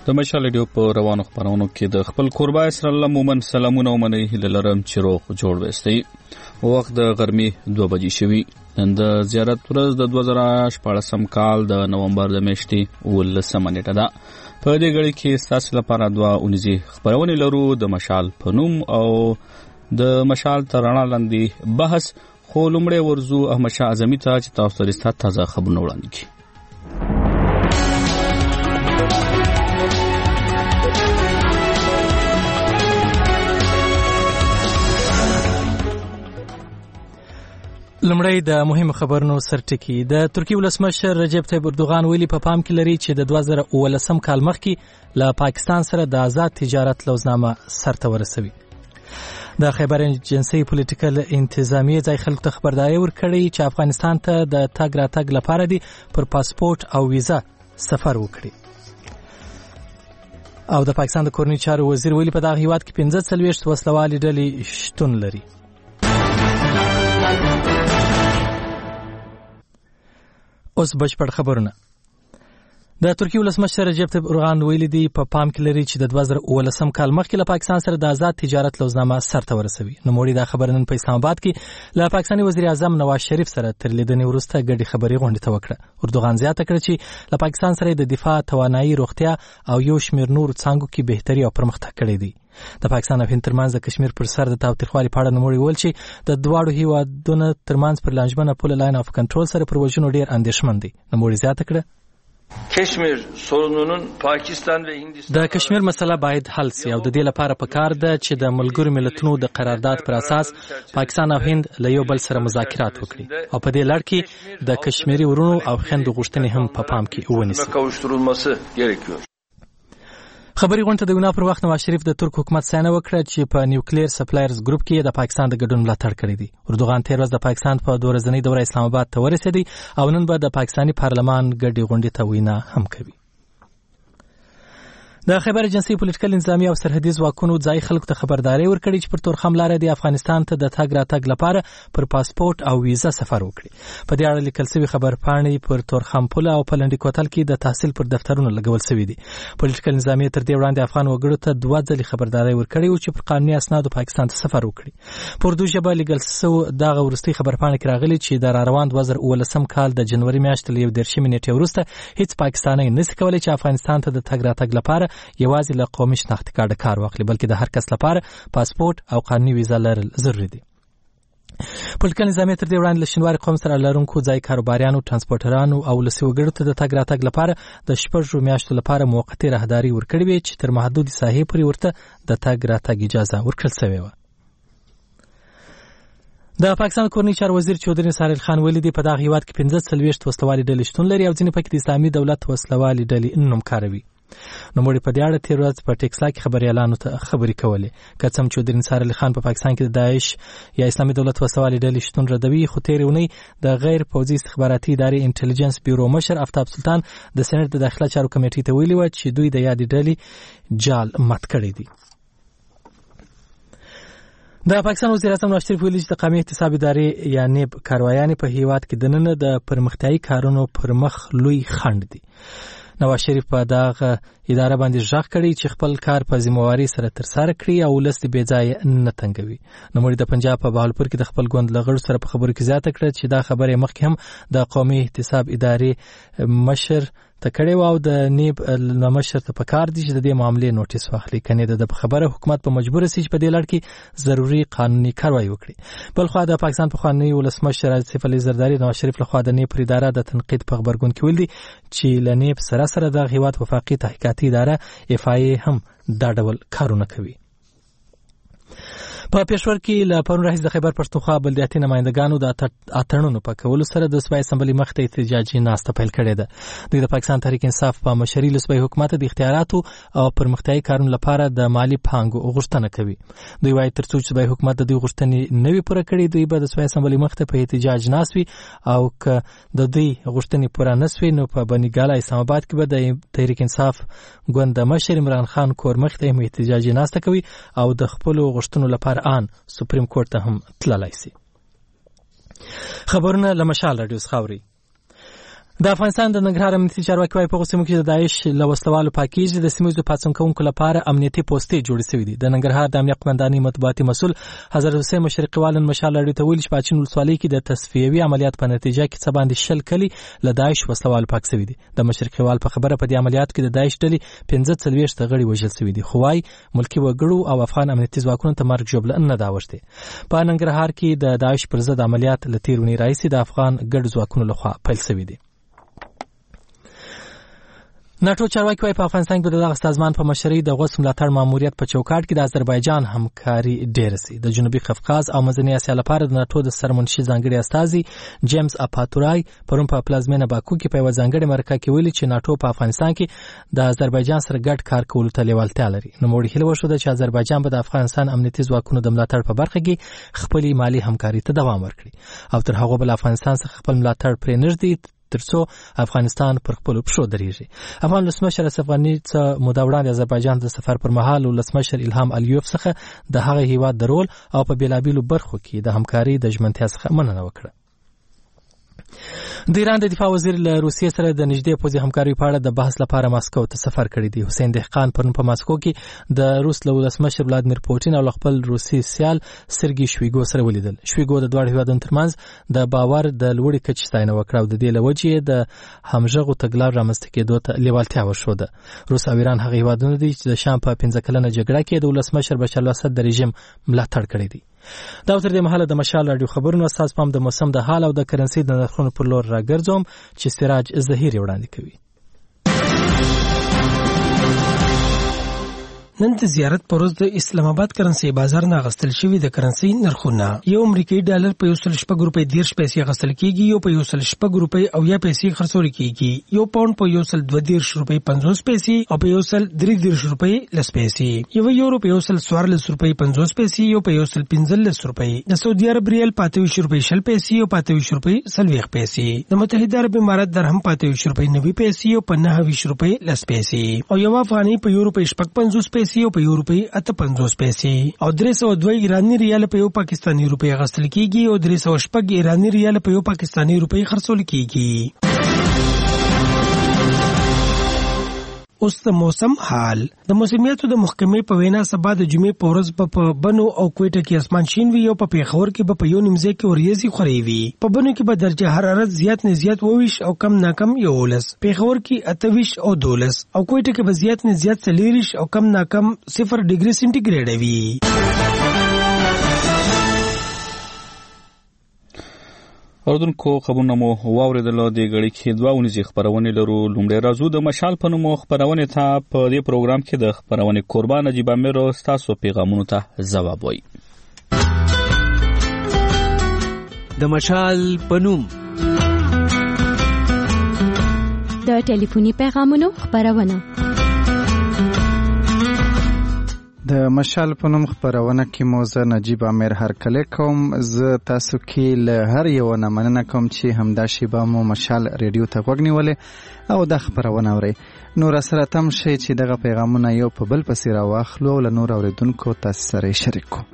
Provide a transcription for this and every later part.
د مشال ریډیو په روانو خبرونو کې د خپل قربا اسرائیل مومن سلامونه ومني هللرم چې روغ جوړ وستي وخت د غرمې 2 بجې شوي د زیارت ورځ د 2014 کال د نومبر د میاشتې 19 نیټه ده په دې غړي کې تاسو لپاره 2 اونیزي خبرونه لرو د مشال پنوم او د مشال ترانه لاندې بحث خو لومړی ورزو احمد شاه اعظمي ته چې تاسو لري تازه خبرونه وړاندې کړي لمړی د مهمو خبرونو سرټکی د ترکی ولسمشر رجب طیب اردوغان ویلي په پام کې لري چې د 2019 کال مخکې له پاکستان سره د آزاد تجارت لوزنامه سرته ورسوي. د خیبر ایجنسی پولیټیکل انتظامیه ځای خلکو ته خبرداري ورکړي چې افغانستان ته د تګ راتګ لپاره دي پر پاسپورت او ویزا سفر وکړي. او د پاکستان د کورنۍ چارو وزیر ویلي په دغه هیواد کې 45 وسلوالې ډلې شتون لري. اوس بشپړ خبرونه. د ترکی ولسمشر رجب طیب اردوغان ویلي دی په پام کې لري چې د 2019 کال مخکې له پاکستان سره د آزاد تجارت لوزنامه سرته ورسوي. نو موږ دا خبر نن په اسلام آباد کې له پاکستاني وزیر اعظم نواز شریف سره تر لیدنې وروسته ګډي خبري غونډه ته وکړه. اردوغان زیاته کړ چې له پاکستان سره د دفاع توانایي روغتیا او یو شمېر نور څانګو کې بهتري او پرمختګ کړی دی. د پاکستان او هند ترمنځ د کشمیر پر سر د تاوتریخوالي په اړه نوموړي ویل چې د دواړو هیوادونو ترمنځ پر لانجمنه پوله لاین اف کنټرول سره پر وژنو ډیر اندېښمن دي. نوموړي زیاته کړه کشمیر sorununun پاکستان و هندستان د کشمیر مسله باید حل شي او د دې لپاره پکار ده چې د ملګرو ملتونو د قرارداد پر اساس پاکستان او هند له یو بل سره مذاکرات وکړي او په دې لړ کې د کشمیري ورونو او خويندو غوښتنې هم په پام کې ونیسي. خبري غونډه د وینا پر وخت نواز شریف د ترک حکومت څخه وکړه چې په نیوکلیر سپلایرز ګروپ کې د پاکستان د ګډون ملاتړ کړی دی. اردوغان تیر ورځ د پاکستان په 2 ورځنۍ دوره اسلام آباد ته ورسېدی او نن به د پاکستاني پارلمان ګډي غونډې ته وینا هم کوي. د خیبر ایجنسی پولیټیکل انتظامیه او سرحدي ځواکونو ځای خلکو ته خبرداري ورکړي چې پر تورخم لارې د افغانستان ته د تګ راتګ لپاره پر پاسپورت او ویزا سفر وکړي. په دې اړه لیکل شوی خبرپاڼې پر تورخم پوله او په لنډی کوتل کې د تحصیل پر دفترونو لګول شوی دي. پولیټیکل انتظامیه تر دې وړاندې افغان وګړو ته 2 ځلې خبرداري ورکړي او چې پر قانوني اسنادو پاکستان ته سفر وکړي. په اردو ژبه لیکل شوی دغه ورستي خبرپاڼه کې راغلي چې د روان 2019 کال د جنوري میاشتې له 10 نیټې وروسته هیڅ پاکستاني نشي کولای چې افغانستان ته د تګ راتګ لپاره یوازې له قومي شناختی کارت کار واخلي بلکې د هر کس لپاره پاسپورت او قانوني ویزا لرل ضروري دي. پولیټیکل نظام تر دې وړاندې له شینواري قوم سره لرونکو ځای کاروباریانو ټرانسپورټرانو او ولسي وګړو ته د تګ راتګ لپاره د 6 میاشتو لپاره موقتي راهداري ورکړې وي چې تر محدودي ساحې پورې ورته د تګ راتګ اجازه ورکړل شوې وه. د پاکستان کورنۍ چارو وزیر چودري نثار خان ویلي دی په دغه هیواد کې 45 وسلوالې ډلې شتون لري او ځینې پکې د اسلامي دولت وسلوالې ډلې نوم کاروي. نو موږ په دې اړه تیر ورځ په ټیکسلا کې خبريالانو ته خبري کولې. کڅم چودري نثار خان په پاکستان کې د داعش یا اسلامي دولت وسلوالې ډلې شتون ردوي خو تیر ونی د غیر پوځي استخباراتي ادارې انټيليجنس بیورو مشر افتاب سلطان د سېنات د داخله چارو کمیټې ته ویلي و چې دوی د یادې ډلې جال مات کړی دي. د پاکستان وزیر اعظم نواز شریف ویلي چې د قومي احتساب ادارې یا نیب کاروایانې په هیواد کې دننه د پرمختیايي کارونو پر مخ لوی خنډ دي. نواز شریف په دغه اداره باندې ژغ کړی چې خپل کار په ذمہواری سره ترسره کړي او ولست بې ځای نه تنګوي. نو موږ د پنجاب په بهاولپور کې د خپل ګوند لغړو سره په خبرو کې زیاته کړه چې دا خبره مخکې هم د قومي احتساب ادارې مشر ته کړي او د نیب مشر ته پکار دي چې د دې معاملې نوټیس واخلي کني د خبره حکومت په مجبور سي چې په دې لړ کې ضروري قانوني کاروایی وکړي. بل خو د پاکستان په خواني ولسمشر آصف علي زرداری نواز شریف له خوا د نیب پر اداره د تنقید په خبرګون کې ویل دي چې لنیب سره د هیواد وفاقي تحقیقاتي اداره FIA هم دا ډول کارونه کوي. په پېښور کې له پرون راهیسې د خیبر پښتونخوا بلدیاتي نمائندګانو د اتڼونو په کولو سره د صوبایي اسمبلی مخ ته احتجاجي ناسته پیل کړې ده. دوی د پاکستان تحریک انصاف په مشرۍ له صوبایي حکومت د اختیاراتو او پرمختیايي کارونو لپاره د مالی پانګو غوښتنه کوي. دوی وايي تر څو چې صوبایي حکومت د دوی غوښتنې نه وي پوره کړې دوی به د صوبایي اسمبلی مخ ته په احتجاج ناست وي او که د دوی غوښتنې پوره نشوي نو په بنګاله اسلام آباد کې به د تحریک انصاف ګوند د مشر عمران خان کور مخ ته احتجاجي ناسته کوي او د خپل غوښتنو لپاره سپریم کورت ته هم تللی سي. خبرونه له مشال رادیو څخه اوري. د افغانستان د ننګرهار امنیتي چارواکي وايي په غوسمو کې د داعش له وسلوالو پاکیږي د سیمې پاڅون کوونکو لپاره امنیتي پوسټې جوړې شوې دي. د ننګرهار د امنیت قومندانۍ مطبوعاتي مسؤل حضرت حسین مشرقیوال مشال اړیته ویلي چې په اچین ولسوالۍ کې د تصفیوي عملیات په نتیجه کې څه باندې 10 کلي له داعش وسلوالو پاک شوي دي. د مشرقیوال په خبره په دې عملیات کې د داعش ډلې 15 غړي وژل شوي دي. خو وايي ملکی وګړو او افغان امنیتي ځواکونو ته مرګ ژوبله نه دا وشته. په ننګرهار کې د داعش پر ضد عملیات له تیرونی راځي د افغان ګډ ځواکونو لخوا پیل شوي دي. ناتو چارواکي وايي په افغانستان کې د دغه سازمان په مشرۍ د غوث ملاتړ ماموریت په چوکاټ کې د آذربایجان همکاري ډېره سي. د جنوبي قفقاز او منځنۍ اسیا لپاره د ناتو د سرمنشي ځانګړي استازي جیمز اپاتورای پرون په پلازمینه باکو کې په یو ځانګړي مرکه کې ویلي چې ناتو په افغانستان کې د آذربایجان سره ګډ کار کولو ته لیوالتیا لري. نو موږ هیله وشو چې آذربایجان به د افغانستان امنیتي ځواکونو د ملاتړ په برخه کې خپل مالی همکاري ته دوام ورکړي او تر هغه بل افغانستان څخه خپل ملاتړ پرې نږدې ترڅو افغانستان پر خپل پښو درېږي. افغان ولسمشر اشرف غني څه موده وړاندې آذربایجان د سفر پر مهال ولسمشر الهام الیوف څخه د هغه هیواد د رول او په بیلابیلو برخو کې د همکاري د ژمنتیا څخه مننه وکړه. د ایران د دفاع وزیر له روسیې سره د نږدې پوځي همکارۍ په اړه د بحث لپاره ماسکو ته سفر کړی دی. حسین دهقان پرون په ماسکو کې د روس له ولسمشر ولادیمیر پوټین او خپل روسي سیال سرګي شویګو سره ولیدل. شویګو د دوه هیوادونو ترمنځ د باور د لوړې کچې ستاینه وکړه او د دې له وجې د همغږو تګلارو رامنځته کېدو ته لیوالتیا وښوده. روس او ایران هغه هیوادونه دي چې د شام په 15 کلنه جګړه کې د ولسمشر بشار الاسد د رژیم ملاتړ کړی دی. دا تر دې مهاله د مشال رادیو خبرونو استاد پام د موسم د حال او د کرنسي د نرخونو پر لور راګرځوم چې سراج زهیر وړاندې کوي. نن د زیارت پر ورځ د اسلام آباد کرنسي بازار نه غستل شوی د کرنسي نرخونه یو امریکایي ډالر په 1.6 روپۍ 10 پیسې غستل کیږي یو په 1.6 روپۍ او یا پیسې خرڅول کیږي یو پاوند په 1.2 روپۍ 50 پیسې او په 1.3 روپۍ 10 پیسې یو یورو په 1.14 روپۍ 50 پیسې یو په 1.15 روپۍ د سعودي عرب ریال په 28 روپۍ 20 پیسې او په 28 روپۍ 40 پیسې د متحده عرب امارات درهم په 28 روپۍ 90 پیسې او په 29 روپۍ 10 پیسې او یو افغاني په یو روپۍ 55 پیسې او په یو روپۍ 58 پیسې او 302 ایرانی ریال په یو پاکستانی روپۍ غستل کیږي او 306 ایرانی ریال په یو پاکستانی روپۍ خرڅول کیږي. اوس د موسم حال د موسمیاتو د محکمې په وینا سبا د جمعې په ورځ په بنو او کوټه کې اسمان شین وي او په پیښور کې په یو نیمځای کې وریځي خوري وي. په بنو کې به درجه حرارت زیات نه زیات 22 او کم نه کم 11 پیښور کې 28 او 12 او کوټه کې به زیات نه زیات 40 او کم نه کم 0 ډیګري سنټیګریډ وي. اوردونکو خبرونه مو واوریدل د غړي کې دوه ونیزي خبرونه لرو. لومړی راځو د مشال په نوم خبرونه ته په دې پروګرام کې د خبرونه قربان نجیب امیر تاسو پیغامونو ته جواب وایي. د مشال په نوم د ټلیفوني پیغامونو خبرونه د مشال په نوم خبرونه کې موزه نجیب امیر هرکله کوم. زه تاسو کې له هر یو نه مننه کوم چې همدا شیبه مو مشال ریډیو ته غوږ نیولې او د خبرونه اوري. نور سره تم شي چې دغه پیغامونه یو په بل پسې راواخلو او له نور اوریدونکو تاسو سره شریک کو.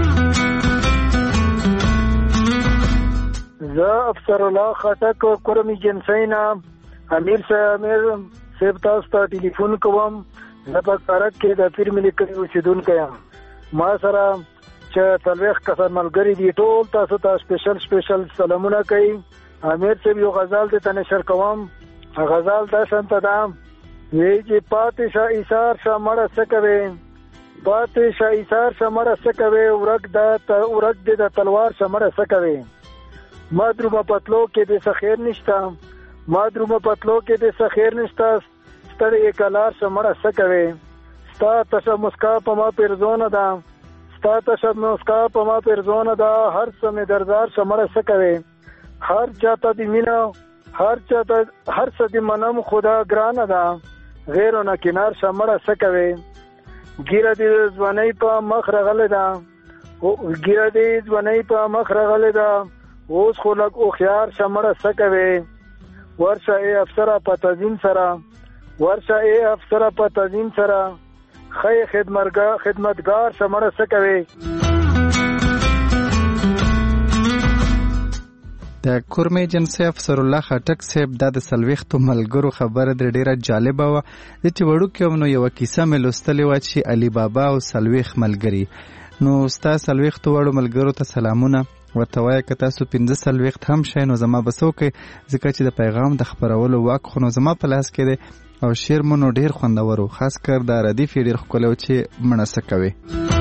زه افسر الله خټک کورمی جنسینا امیر صاحب تاسو ته ټلیفون کوم. زه په کارک کې د پیر ملي کلی اوسیدونکی یم. ما سره چې 30 کسان ملګري دي ټول تاسو ته سپیشل سلامونه کوي. امیر صاحب یو غزل ته نشر کوم. غزل دا شانته ده وی چې پاتې شاه ایثار شمړه سکوي پاتې شاه ایثار شمړه سکوي ورک د تلوار شمړه سکوي مادرومه پتلو کې د سخیر نشتا مادرومه پتلو کې د سخیر نشتا ستړی کلار شمړه سکوي ستا تشه مسکا په ما پیرزونه ده ستا تشه مسکا په ما پیرزونه ده هر څه مې دردار شمړه سکوي هر چاته دی مینا هر څه دی منم خدا ګرانه ده غیرو نه کنار شمړه سکوي ګیره دی ځواني په مخ رغله ده ګیره دی ځواني په مخ رغله ده اوس خو لګ او خيار شمړه سکوي ورشه ای افسر په تنظیم سره ورشه ای افسر په تنظیم سره خی خدمتگار شمړه سکوي. د کورمه ایجنسی افسر الله خټک صاحب د سلويختو ملګرو خبره د ډیره جالبه و چې وړوکې نو یو کیسه مې لوستلې و چې علي بابا او سلويخ ملګری نو ستا سلويختو وړو ملګرو ته سلامونه ورته وایه که تاسو 15 سلويخت هم شئ نو زما به څه وکئ ځکه چې د پیغام د خپرولو واک خو نو زما په لاس کې دی او شعر مو نو ډېر خوندور و خاص کر د ردیف یې ډېر ښکلی و چې مړه څه کوې.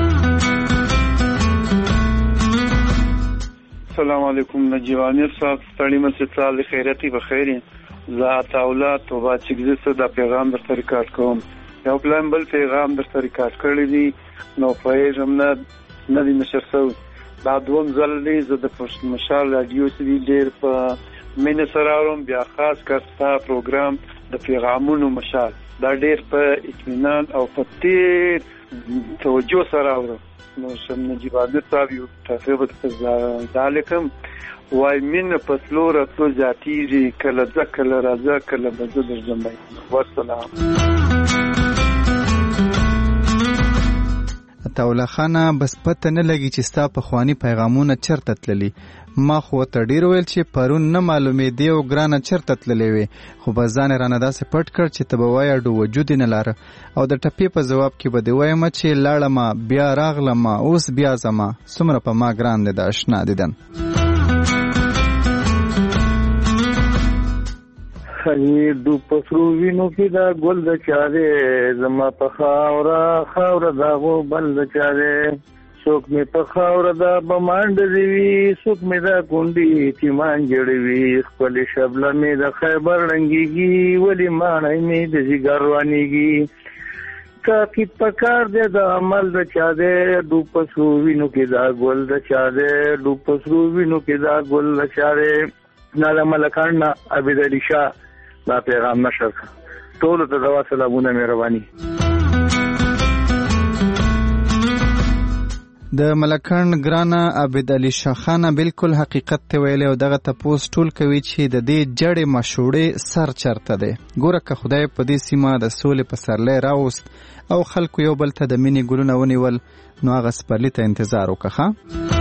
السلام علیکم نجیب امیر صاحب ستړي مشه سال خیرتی بخیر ذات اولاد توبه چې د پیغام در ریکارډ کوم یو پلان بل پیغام در ریکارډ کړی دی نو پېژم نه دی نشر سو دا دوم ځل دی زه د پښتون مشال رادیو سې ډېر په مینه سره اورم بیا خاص کر ستا پروګرام د پیغامونو مشال دا ډېر په اطمینان او په ډېر توجه سره اورم نو شم نجیب امیر صاحب یو تفریح ذالکم وای مين په تلو راتلو ذاتیږي کله ځکه کله راځه کله به زه درځم والسلام. عطاالله خانه بس پته نه لګي چې ستا پخواني پیغامونه چرته تللي ما خو ته ډېر ویل چې پرون نه معلومېدې او ګرانه چرته تللی وې خو بس ځان یې رانه داسې پټ کړ چې ته به وایه ډو وجود یې نه لاره او د ټپې په ځواب کې به دې وایم چې لاړمه بیا راغلمه اوس بیا ځمه څومره په ما ګران دی د اشنا دیدن. خیر دو پسرو وینو کې دا ګل د چاره زما په خاوره دا غو بل د چاره څوک می په خاوره دا بمانډ دی څوک می دا کونډي تیمان جوړوي خپل شبله می د خیبر رنگيږي ولی مانای می د جګر روانيږي کافي پکار دې د عمل د چا دې دو پسرو وینو کې دا ګل د چاره دو پسرو وینو کې دا ګل د چاره ناله ملکان عبد علي شاه دا پیغام نشر ټول ته دوا سلامونه مهرباني. د ملکان ګرانه عبد علي شاه خان بالکل حقیقت ته ویل او دغه تپوس ټول کوي چې د دې جړې مشوړې سر چرته دی ګوره که خدای په دې سیمه د سولې په سرلې راوست او خلکو یو بل ته د مینې ګلونه ونیول نو هغه سپرلي ته انتظار وکړه.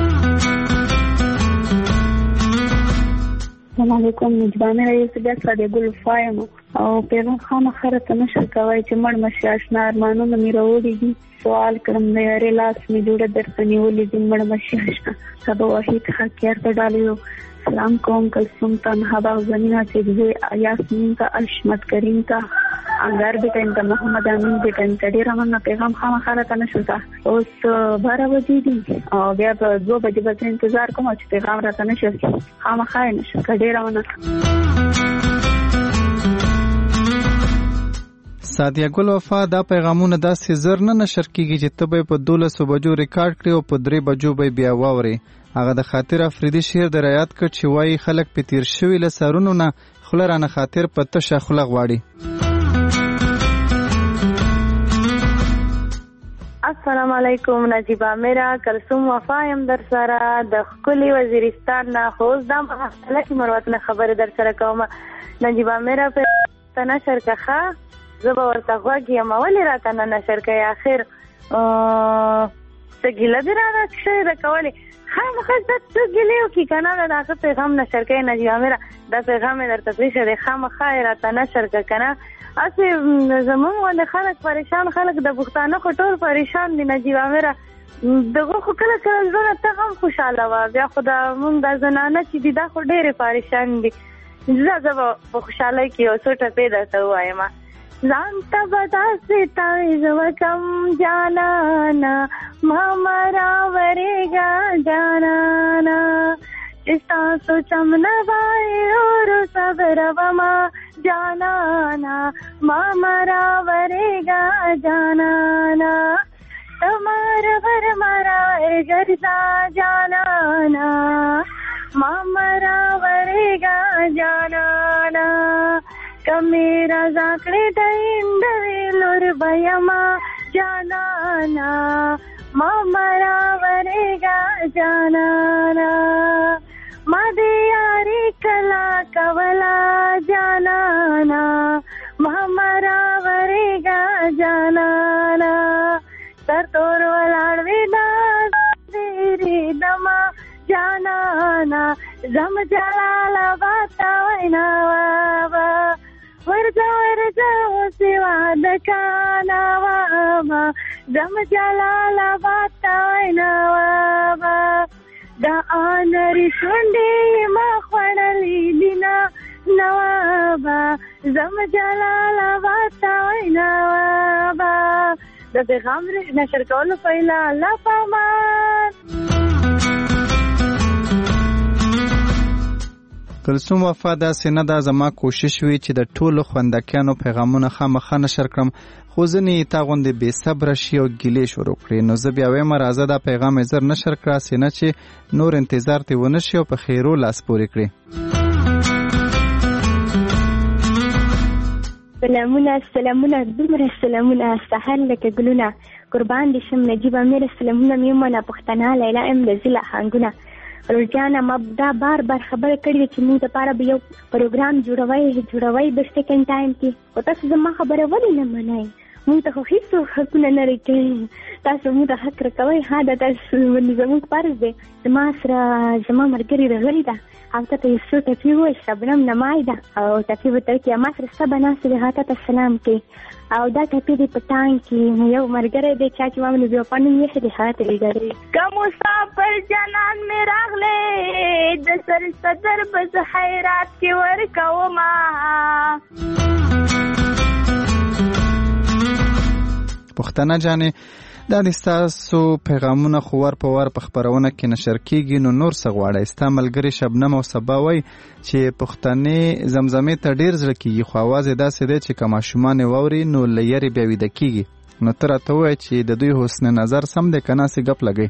السلام علیکم نجبانه رئیس بیا ساده ګل فایم او پیغام خامخره ته نشر کوي چې مړ مشي آشنا ارمانونه مې راوړي دي سوال کړم د یاري لاس مې جوړه درته نیولې دي مړ مشي آشنا سبا وحید خاکیار ته ډالیو سلام کوم کلثوم تنها باغ زمینه چې یاسمین ته اشمت کریم ته انګار بیٹن ته محمد امین بیٹن ته ډیر مننه پیغام خامخره ته نشر تا اوس 12 بجې دي او بیا په 2 بجې به انتظار کوم چې پیغام راته نشر خامخره نشر ډیر مننه. سادیا ګل وفا دا پیغامونه داسې زر نه نشر کیږي چې ته به په 12 بجو ریکارډ کړې او په 3 بجو به بیا واوري هغه د خاطر افریدي شعر د رایات کړ چې وایي خلک په تیر شوي له سرونو نه خوله رانه خاطر په تشه خوله غواړي. السلام علیکم نجیب میرا کلثوم وفا یم در سره د خپل وزیرستان نه خوز د مسله کی مروتنه خبر در سره کوم نجیب میرا په تنشر کخه زبا ورته غوږی مولې راته نه نشر کوي اخر سګیله دی را شعر کولی خامخا څه ګلیو کی کنه دا پیغام نشر کوي نجیب میرا دا پیغام درته پېښه دی خامخا راته نشر کنه اسی زمون ولې خلک پریشان خلک د پښتانه خو ټول پریشان دي نجیب میرا دغه خو کله کله زنه ته هم خوشاله و بیا خو دا مونږ د زنانه چې دي دا خو ډېرې پریشان دي زه په خوشحالۍ کې یو څو ټپې درته ووایم ځان ته به داسې تعویض وکم جانانه ما مه راورېږه جانانه چې ستاسو چمنه باندې اور صبرومه جانانا ماما راورېږه جانانا تمار بر مرا ګرځا جانانا ماما راورېږه جانانا کمیرا زاکړې د اندوي لور بیما جانانا ماما راورېږه جانانا ما دې یاري کلا کولا جانانا ماما راورېږه جانانا تر تور ولاړ وې دا دېرې دما جانانا زم جلال آباد تا وینا وابا ورځه اوسې واده کانا وابا زم جلال آباد تا وینا وابا دا آنری شونډې ما خوړلې دینا نوابا زم جلال آباد تا وینا وابا د پیغام نشر کولو پیلا الله پامان. کلثوم وفا داسې نه ده، زما کوشش وي چې د ټولو خوندکیانو پیغامونه خامخا نشر کړم، خو ځینې تا غوندې بې صبره شي او ګیلې شروع کړي. نو زه بیا وایم راځه دا پیغام یې زر نشر کړه، سینه چې نور انتظار ترې ونه شي او په خیرو لاس پورې کړي. سلامونه دومره سلامونه سحر لکه ګلونه قربان دي شم نجیب امیر سلامونه میمنه پښتنه لیلا ام د زله هنګونه روزانه ما دا بار خبره کړې چې موږ لپاره به یو پروګرام جوړوي د سیکنډ ټایم کې، او تاسو زما خبره ولې نه منئ؟ موږ ته خو هیڅ حقونه نه لري، تاسو موږ ته حق راکوئ. ها دا تاسو زموږ فرض دی. زما مرګري راغلې ده، هغه ته یو څه ټپي وایي، شبنم نمای ده او ټپي به تر کې ما سره سبا ناستې ده، هغه ته سلام کوي او دا ټپي دی په ټانک کې یو مرګری دی چا چې ما باندې بیا پانو یې دی هغه ته لیدلی. که مسافر جانان مې راغلی د سر صدر به زه خیرات کې ورکومه. پښتنه جانې دا د ستاسو پیغامونه خو ور په ور په خپرونه کې نشر کیږي، نو نور څه غواړئ؟ ستا ملګري شبنم او صبا وایي چې پښتنې زمزمې ته ډېر زړه کیږي، خو اواز یې داسې دی چې که ماشومان یې واوري نو له یرې بیا ویده کیږي. نو ته راته ووایه چې د دوی حسن نظر سم دی که ناسې ګپ لګئ؟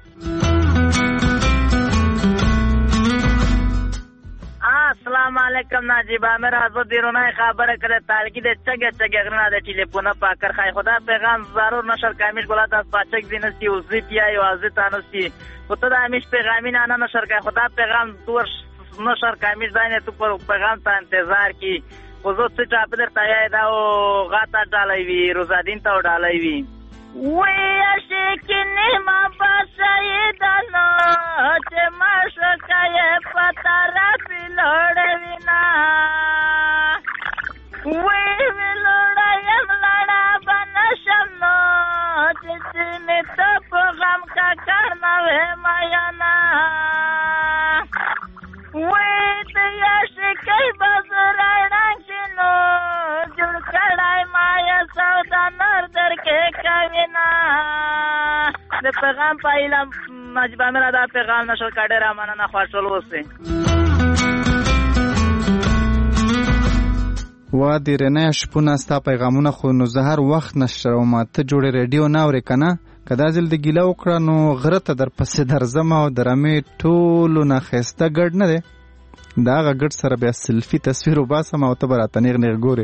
السلام علیکم ناجیب امیر آزاد دیرونای خبره کرده تالگی ده چگه غرنا ده تلفونه پاکر خواهی خدا پیغام ضرور نشر کامیش گلات از پاچک زینستی و زی پیای و ازی تانستی خدا ده همیش پیغامی نانا نشر کامی خدا پیغام دور نشر کامیش داینه تو پیغام تا انتظار کی خودو سی چاپی در تایه ده و غاتا ڈالی وی روزادین تا ڈالی وی وی اشکنی ما باشای دانو چه ما شکای پتا رفی لوڑوی نا وی لوڑایم لڑا بنشم نو چیچی می تو پو غم کا کرنوی مایانا وی تیا شکی بزرای رنگشنو جڑ کڑای مایا سودا نر در کے کوینا د پیغام پایلم نجیب امیر دا پیغام نشر کړه را مننه خوشحال اوسئ. وا دیرنه شپونه ستا پیغامونه خو نو زه هر وخت نشروم، ته جوړې ریډیو نه اورې که نه؟ که دا ځل د ګیله وکړه نو غره ته در پسې درځم او د رمې ټولو نه ښایسته ګډ نه دی، د هغه ګډ سره بیا سلفي تصویر وباسم او ته به راته نیغ نیغ ګورې.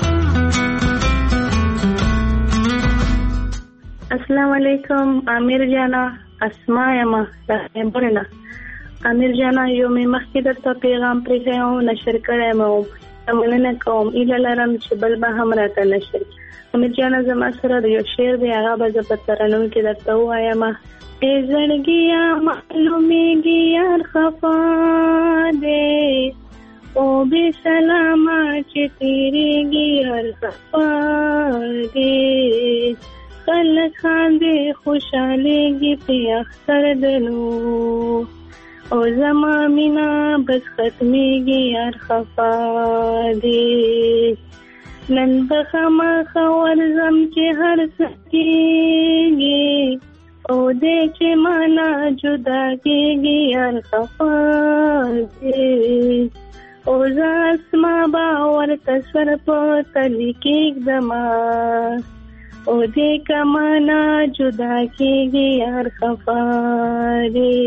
السلام علیکم امیر جانا، اسما یما لهبرنا. امیر جانا یو می مخکې درته پیغام پرېښی او نشر کړی مې وم، مننه کوم، ایله لرم چې بل به هم راته نشر. امیر جانا زما سره د یو شعر دی، هغه به زه په ترنم کې درته ووایم. ای زړګیا معلومیږي یار خفا دی او بې سلامه چې تېرېږي یار خفا دی خلک خاندې خوشحالېږي پې اختر دلو او زما مینا بس ختمېږي یار خفا دی نن به خامخا ورځم چې هر څه کېږي او دې چې مانا جدا کېږي یار خفا دی او زه اسما به ورته سر په تلي کېږدمه او دې کمانا جدا کېږي یار خفا دی.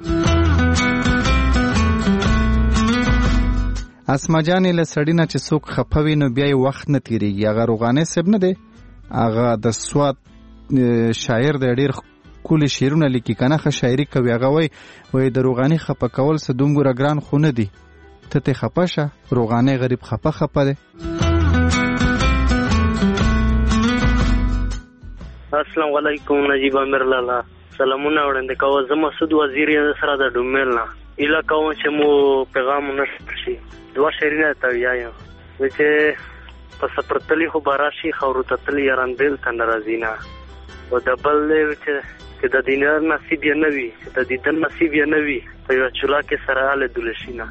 اسما جانې له سړي نه چې څوک خفه وي نو بیا یې وخت نه تېرېږي. هغه روغانۍ صاحب نه دی، هغه د سوات شاعر دی، ډېر ښکلي شعرونه لیکي که نه، ښه شاعري کوي. هغه وایي د روغانۍ خفه کول څه دومره ګران خو نه دي، ته ترې خفه شه، روغانۍ غریب خفه دی. السلام علیکم نجیب امیر لالا، سلامونه وړاندې کوم. زه مسعود وزیر سره د ډومل نه ایله کوم چې مو پیغام نشته شي. دوه شعرونه ته وایم چې په سپرتلی خو باراشي خورو تتلی یاران بیل ته ناراضی نه او د بل چې د دینار نصیب یې نه وي چې د دیدن نصیب یې نه وي په یوه چولا کې سره هله دولشي نه.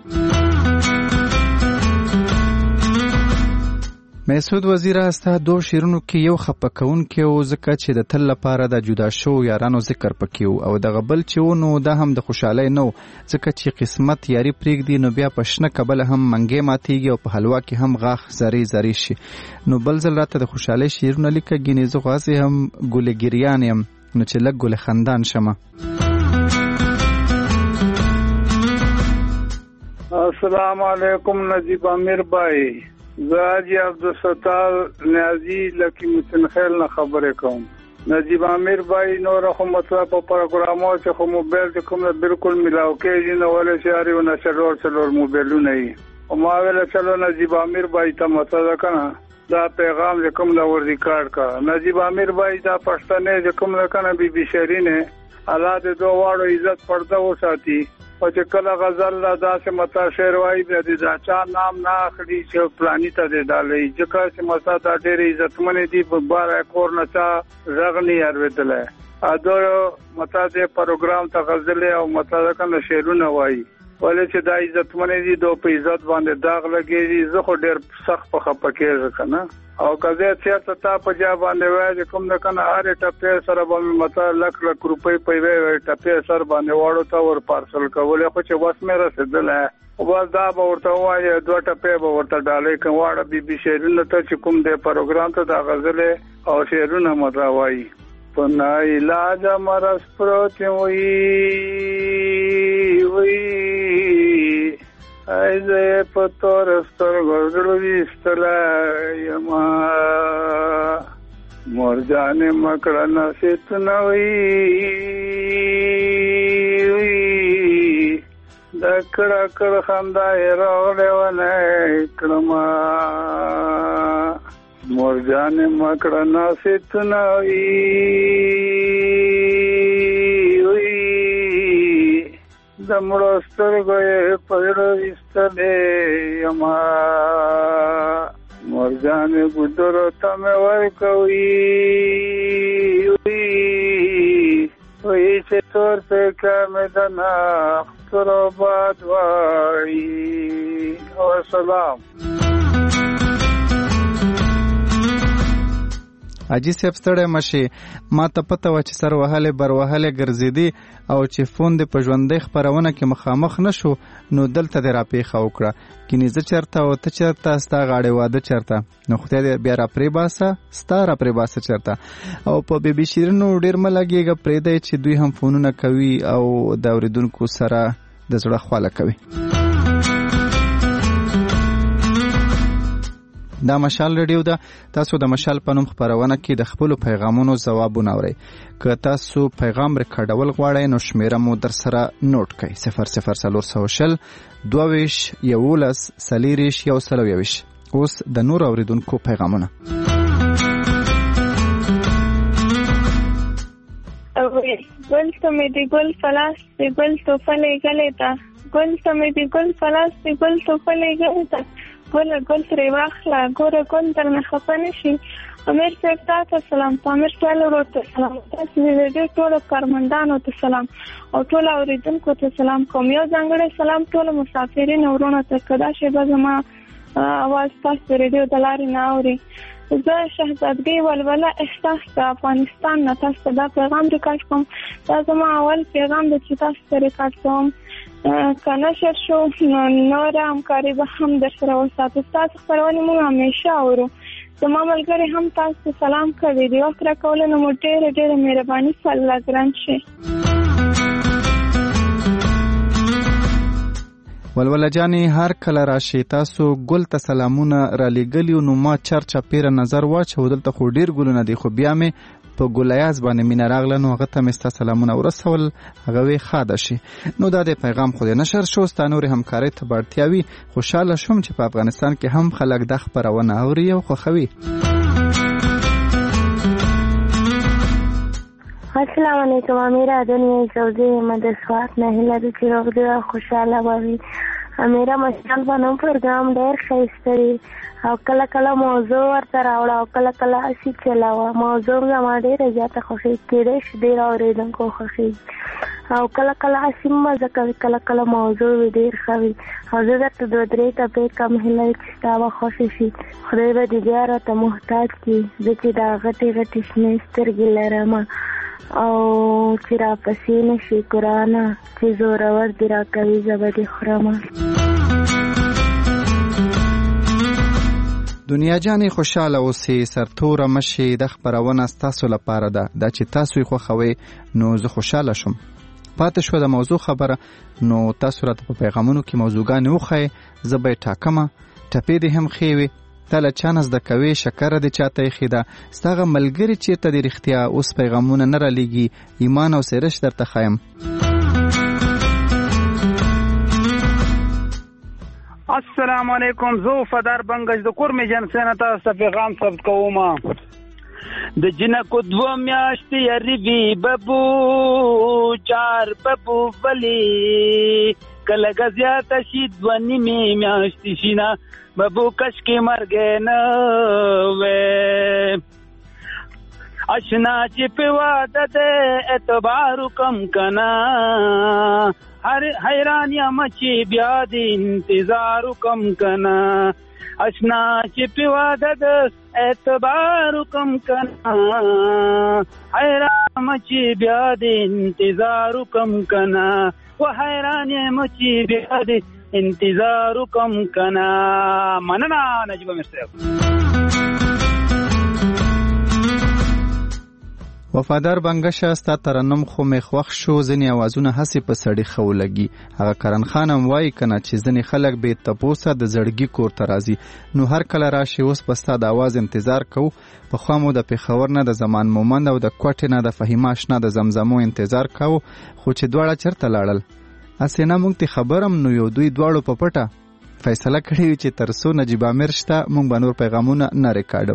مسعود وزیر استا دو شیرونو کې یو خپکون کې او ځکه چې د تل لپاره د جدا شو یارانو ذکر پکې او د غبل چې ونو د هم د خوشاله نو ځکه چې قسمت یاري پریږدي نو بیا پښنه قبل هم منګې ماتيږي او په حلوا کې هم غاخ زری زری شي. نو بل ځل راته د خوشاله شیرونه لیکه ګینې زه غاسي هم ګولې ګریان يم نو چې لګ ګولې خندان شمه. السلام علیکم نجیب امیر بھائی، زاجی عبدالستار نیازی لکی متنخیل نه خبرې کوم. نجیب امیر بھائی نور خو مطلب په پروګرامو چې خو موبایل چې کوم بالکل ملاو کېږي نو ولې شاري ونه څلور موبایلونه یې او ما ویل چلو نجیب امیر بھائی ته مطلب کنه دا پیغام چې کوم دا ور ریکارډ کا. نجیب امیر بھائی دا پښتنه چې کوم کنه بي بي شیرینه الله دې دوه واړو عزت پرده وساتي او چې کله غزل لا داسې متا شعر وایي دې دا چا نام نه اخلي چې پلاني ته دې ډالې ځکه چې متا دا ډېر عزتمن دي په بار کور نه چا رغني ارویدل اده متا دې پروګرام ته غزل او متا کنه شعرونه وایي ولې چې دا عزتمن دي دو په عزت باندې داغ لګېږي. زه خو ډېر سخت په خپکیږم کنه او کله چې تا په جا باندې وای کوم نه کنه اره ټپه سره باندې متا لک روپۍ په وی ټپه سره باندې واړو تا ور پارسل کول خو چې واس مې رسیدل او بس دا به ورته وای دوه ټپه به ورته ډالې کومه بي بي شیرونه ته چې کوم دې پروګرام ته دا غزل او شعرونه متا وای پنا علاج مرز پروت وی ایزه پتور ستر غړو وستلا یما مرجانه مکړه نسیت نوې دکړه کړه خندای راغله ونه کړما مرجانه مکړه نسیت نوې دمړو سترګې پړو استلې یما مرجانه ګډرو تم ورکوي وی چې تور په کمدنا تر باد وای او سلام. اجي سپ ستړی مشي ما ته پته و چې سر وهله بر وهله ګرځېدي او چې فون د پژوندې خبرونه کې مخامخ نشو نو دلته د راپېخه وکړه کینې زه چرته او ته چرته ستا غاړې واده چرته نو خدای دې بیا را پرې باسه ستا را پرې باسه چرته او په بي بي شیرینو ډېر ملګېږه پرېږدی چې دوی هم فونونه کوي او د اورېدونکو سره د زړه خواله کوي. دا مشال رادیو ده. تاسو د مشال په نوم خبرونه کې د خپل پیغامونو ځوابونه اورئ. که تاسو پیغام ریکارډول غواړئ نو شمیره مو در سره نوٹ کړئ 00400 22 11 سلیریش یو سلویوش. اوس د نور اوریدونکو پیغامونه. گل سمیدی گل فلاس دی گل تو فلی گلیتا گل سمیدی گل فلاس دی گل تو فلی گلیتا گل سری واخلا ګوره ګل درنه خفه نشي. امیر صاحب ته سلام، امیر صاحب ورته سلام، تاسو دې ټول کارمندانو ته سلام او ټول اوریدونکو ته سلام کوم. یو ځانګړی سلام ټول مسافرین ورونو ته کدا شی به زما اواز تاسو ریډیو د لارې نه اوري. زه شهزادګۍ ولوله احساس د افغانستان نه تاسو دا پیغام ریکارډ کوم. دا زما اول پیغام د چې تاسو ریکارډ کوم کنه شر شو نور همکاري به هم در سره وساتو. تاسو خبرونه موږ همیشه اورو. زما ملګری هم تاسو سلام کوي. دی وخت راکول نو مو ډېر مهرباني الله ګران شي. ولوله جانې هر کله راشي تاسو ګل ته سلامونه را لېږلي نو ما چرچا پیره نظر واچو دلته خو ډېر ګلونه دي خو بیا مې په ګولیاز باندې مینه راغله نو هغه ته مې ستا سلامونه ورسول هغه وی ښاده شي. نو دا د پیغام خو دې نشر شو ستا نورې همکارۍ ته به اړتیا وي. خوشحاله شوم چې په افغانستان کې هم خلک دا خپرونه اوري او خوښوي. السلام علیکم امیره دنیا سعودی مدرسات نه هله چې روغ دی خوشاله وي. امیره مشال باندې پروګرام ډېر ښایسته دی او کله کله موضوع ورته راوړه او کله کله اسی چلاوه. موضوع زما ډېره زیاته خوښي کېدای شي ډېر اورېدونکو خوښي او کله کله اسی مزه کوي کله کله موضوع ډېر ښه وي او زه درته 2-3 ټپې کم هیله چې ستا به خوښې شي. خدای به دې بیا راته محتاج کړي زه چې دا غټې غټې شنې سترګې لرم او چې راپسې نه شي قرآنه چې زورور دې راکوي زه به دې خورمه. دنیا جانې خوشاله اوسې سرتوره مشي د خبرونه ستاسو لپاره ده دا چې تاسو یې خوښوئ نو زه خوشاله شم. پاتې شو د موضوع خبره نو تاسو راته په پیغامونو کې موضوعګانې وښایئ زه به یې ټاکمه. ټپې دې هم ښې وي ته له چا نه زده کوې شکره دې چاته ایښې ده ستا هغه ملګري چېرته دې رښتیا اوس پیغامونه نه رالیږي ایمان او سیرش درته ښایم. السلام علیکم زه وفادار بنګج د کورمې جنسۍ نه تاسو ته پیغام ثبت کوم. د جنکو 2 میاشتې یاري وي ببو 4 ببو بلی کله زیاته شي 2 میاشتې شي نه ببو کشکې مرګ نه وې اشنا چې په واده د اعتبار کم کنا هر حیران یم چې بیا د انتظار کم کنا اشنا چې په واده د اعتبار کم کنا حیران یم چې بیا د انتظار کم کنا و حیران یم چې بیا د انتظار کم کنا. مننه نجیبه مصری. وفادار بنګشه ستا ترنم خو مې خوښ شو ځینې اوازونه هسې په سړي ښه ولګي. هغه کرن خان هم وایي که نه چې ځینې خلک بې تپوسه د زړګي کور ته راځي نو هر کله راشي اوس به ستا د اواز انتظار کوو. پخوا مو د پېښور نه د زمان مومند او د کوټې نه د فهیمه اشنا د زمزمو انتظار کوو خو چې دواړه چېرته لاړل هسې نه موږ ته خبرم نو یو دوی دواړو په پټه فیصله کړې وي چې تر څو نجیب امیر شته موږ به نور پیغامونه نه ریکارډو.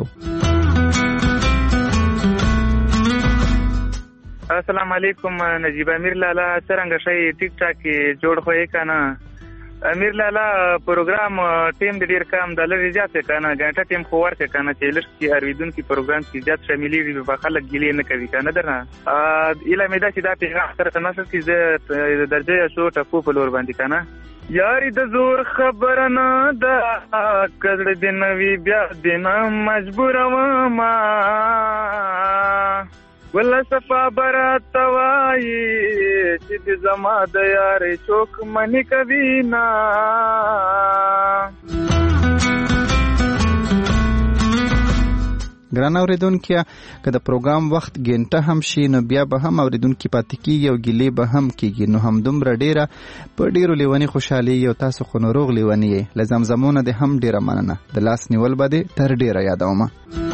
السلام علیکم نجیب امیر لالا څرنګه شئ ټیک ټاک جوړ خو یې که نه امیر لالا پروګرام ټیم د ډېر کم د لږې زیات یې که نه ګنټه ټیم خو ورکړې که نه چې لږ کې اورېدونکي پروګرام کې زیات شاملېږي به خلک ګیلې نه کوي که نه درنه ایله مې دا چې دا پیغام سره نشر کړي زه درجه شو ټپو په لور باندې که نه یاري د زور خبره نه ده کزړه دې نه وي بیا دې نه مجبورومه ولا صفا برات وایي چې د زما د یارې څوک منې کوي نه. ګران اورېدونکي که د پروګرام وخت ګنټه هم شي نو بیا به هم اورېدونکي پاتې کېږي او ګیلې به هم کېږي نو همدومره ډېره په ډېرو لیوني خوشحالي او تاسو خو نو روغ لیوني یې له زمزمونه دې هم ډېره مننه د لاس نیول به دې تر ډېره یادومه.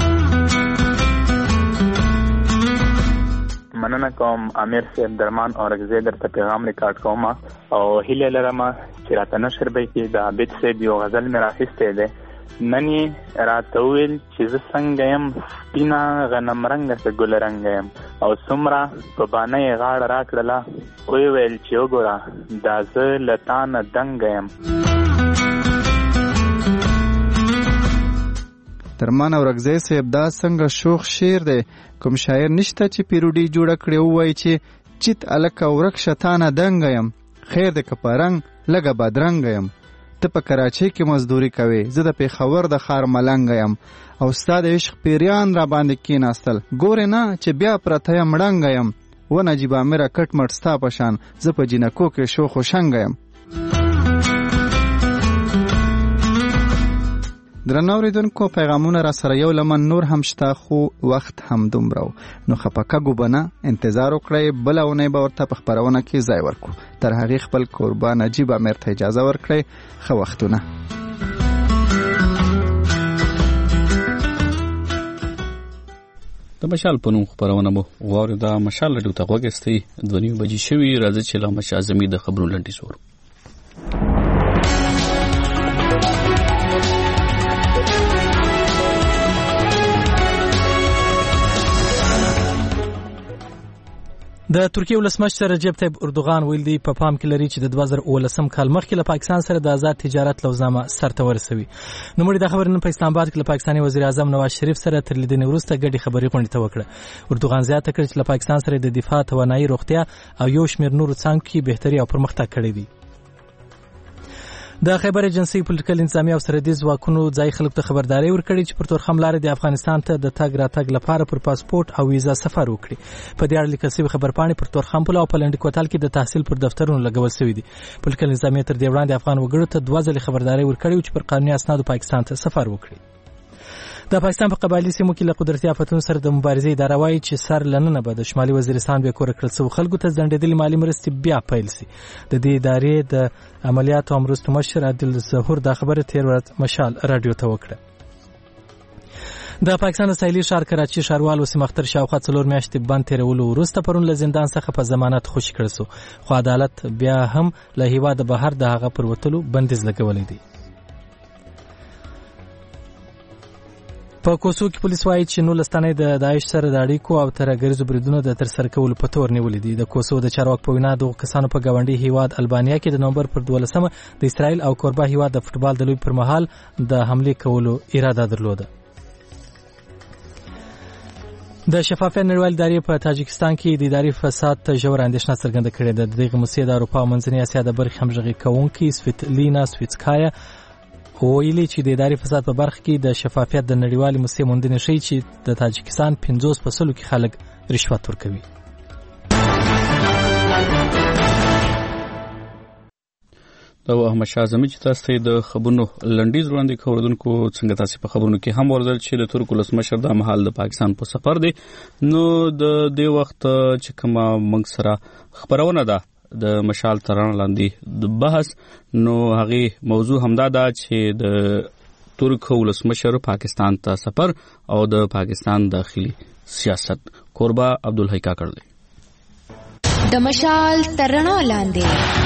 مننه کوم امیر صاحب درمان اورګزی درته پیغام ریکارډ کوم او هیله لرم چې راته نشر به کې د عابد صاحب یو غزل مې راخیستی دی نن یې راته وویل چې زه څنګه یم سپینه غنم رنګه که ګل رنګه یم او څومره په بانه یې غاړه راکړله ویې ویل چې وګوره دا زه له تا نه دنګه یم. درمان اورګزی صاحب دا څنګه شوخ شعر دی کوم شاعر نشته چې پیروډي جوړه کړې ووایي چې چیت الکه ورک شتانه دنګه یم خیر دې که په رنګ لږه بدرنګه یم ته په کراچۍ کې مزدوري کوې زه د پېښور د ښار ملنګه یم او ستا د عشق پیریان را باندې کېناستل ګورې نه چې بیا پرته یم ړنګه یم و نجیب امیره کټ مټ ستا په شان زه په جینکو کې شوخ و شنګه یم. درنو اوریدونکو پیغامونه را سره یو لمن نور هم شته خو وخت هم دومره نو خپکګو بنه انتظار وکړئ بل اونۍ به ورته په خبرونه کې ځای ورکو تر هغې خپل قربان نجیب امیر ته اجازه ورکړئ ښه وختونه. د مشال په نوم خبرونه مو غواړئ د مشال رادیو ته غوږ استئ 2:30 بجې شوي راځي چې له مشال اعظمي د خبرو لنډیز ورو. د ترکیه ولسمشر رجب طیب اردوغان ویل دی په پام کې لري چې د 2019 کال مخکې له پاکستان سره د آزاد تجارت لوزنامه سرته ورسوي. نو مړي د خبرونو په اسلام آباد کې له پاکستاني وزیر اعظم نواز شریف سره تر لیدنې وروسته ګډي خبري غونډه وکړه. اردوغان زیاته کړ چې له پاکستان سره د دفاع، توانایي، روغتیا او یو شمېر نورو څانګو کې بهتري او پرمختګ کړی دی. د خیبر ایجنسی پولیټیکل انتظامی او سرحدي ځواکونو ځای خلکو ته خبرداري ورکړي چې پر تورخم لارې د افغانستان ته د تګ راتګ لپاره پر پاسپورت او ویزا سفر وکړي. په دې اړه لیکل شوی خبرپاڼې پر تورخم پل او په لنډ کوتل کې د تحصیل پر دفترونو لګول شوی دي. پولیټیکل انتظامی تر دې وړاندې افغان وګړو ته 2 ځله خبرداري ورکړي چې پر قانوني اسنادو پاکستان ته سفر وکړي. د پاکستان په قبایلی سیمو کې له قدرتي آفتونو سره د مبارزې اداره وایي چې سر لننه به د شمالي وزیرستان به کور کړل سو خلکو ته ځنډېدلې مالی مرستې بیا پیل سي. د دې ادارې د عملیاتو امرستو مشر عادل ظهور دا خبره تیر ورځ مشال رادیو ته وکړه. د پاکستان ساحلي ښار کراچي ښاروال وسیم اختر شاوخوا 4 میاشتې بند تیرولو وروسته پرون له زندان څخه په ضمانت خوشي کړل سو، خو عدالت بیا هم له هیواده بهر د هغه پر وتلو بندیز لګولی دی. په کوسو کې پولیس وایي چې 19 تنه د داعش سره د اړیکو او ترهګریزو بریدونو د ترسره کولو په تور نیولې دي. د کوسو د چارواکو په وینا دغه کسانو په ګاونډي هیواد البانیا کې د نومبر پر 12 د اسرائیل او کوربه هیواد د فوتبال د لوبې پر مهال د حمله کولو اراده درلوده. د شفافیت نړیوال ادارې په تاجکستان کې د اداري فساد ته ژوره اندېښنه څرګنده کړې ده. دغه مسئله د اروپا او منځنۍ اسیا د برخې همغږي کوونکې سویتلینا سویتسکایا ویلي چې د اداري فساد په برخه کې د شفافیت د نړیوالې مسئلې موندنې ښیي چې د تاجکستان 50% کې خلک رشوت ورکوي. دا احمد شاه زمي چې تاسو ته د خبرونو لنډیز وړاندې کوردونکو څنګه تاسو په خبرونو کې هم ورزل چې د ترک ولسمشر د محل د پاکستان په سفر دی. نو د دې وخت چې کومه موږ سره خبرونه ده د مشال ترانه لاندې د بحث، نو هغه موضوع همدا ده چې د ترک ولسمشر پاکستان ته سفر او د پاکستان داخلي سیاست. قربا عبدالحی کاکړ دی. د مشال ترانه لاندې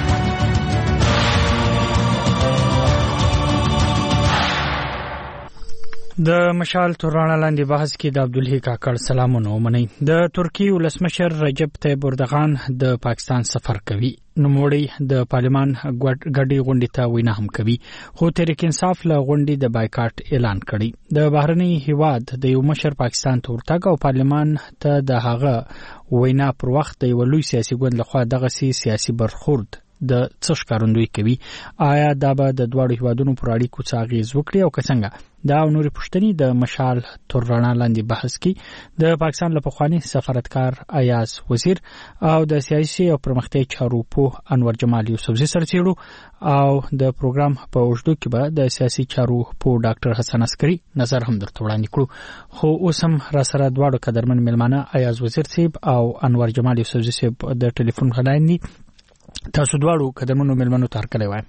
د مشال ترانه لاندې بحث کې د عبدالحی کاکړ سلامونه ومنئ. د ترکی ولسمشر رجب طیب اردوغان د پاکستان سفر کوي. نوموړی د پارلمان ګډي غونډې ته وینا هم کوي، خو تحریک انصاف له غونډې د بایکاټ اعلان کړی. د بهرنی هیواد د یو مشر پاکستان ته ورتګ او پارلمان ته د هغه وینا پر وخت د یو لوی سیاسي ګوند لخوا دغه سیاسي برخورد د څه ښکارندوی کوي. آیا دا به د دواړو هیوادونو پر اړیکو څه اغیز وکړي او که څنګه؟ دا او نورې پوښتنې د مشال ترانه لاندې بحث کې د پاکستان له پخواني سفارتکار ایاز وزیر او د سیاسي او پرمختیایي چارو پوه انور جمال یوسفزي سره څېړو او د پروګرام په اوږدو کې به د سیاسي چارو پوه ډاکټر حسن عسکري نظر هم درته وړاندې کړو. خو اوس هم را سره دواړو قدرمن میلمانه ایاز وزیر صاحب او انور جمال یوسفزي صاحب د ټلیفون خلاین دي. تاسو دواړو قدمونو ملمنو ته هرکلی وایم.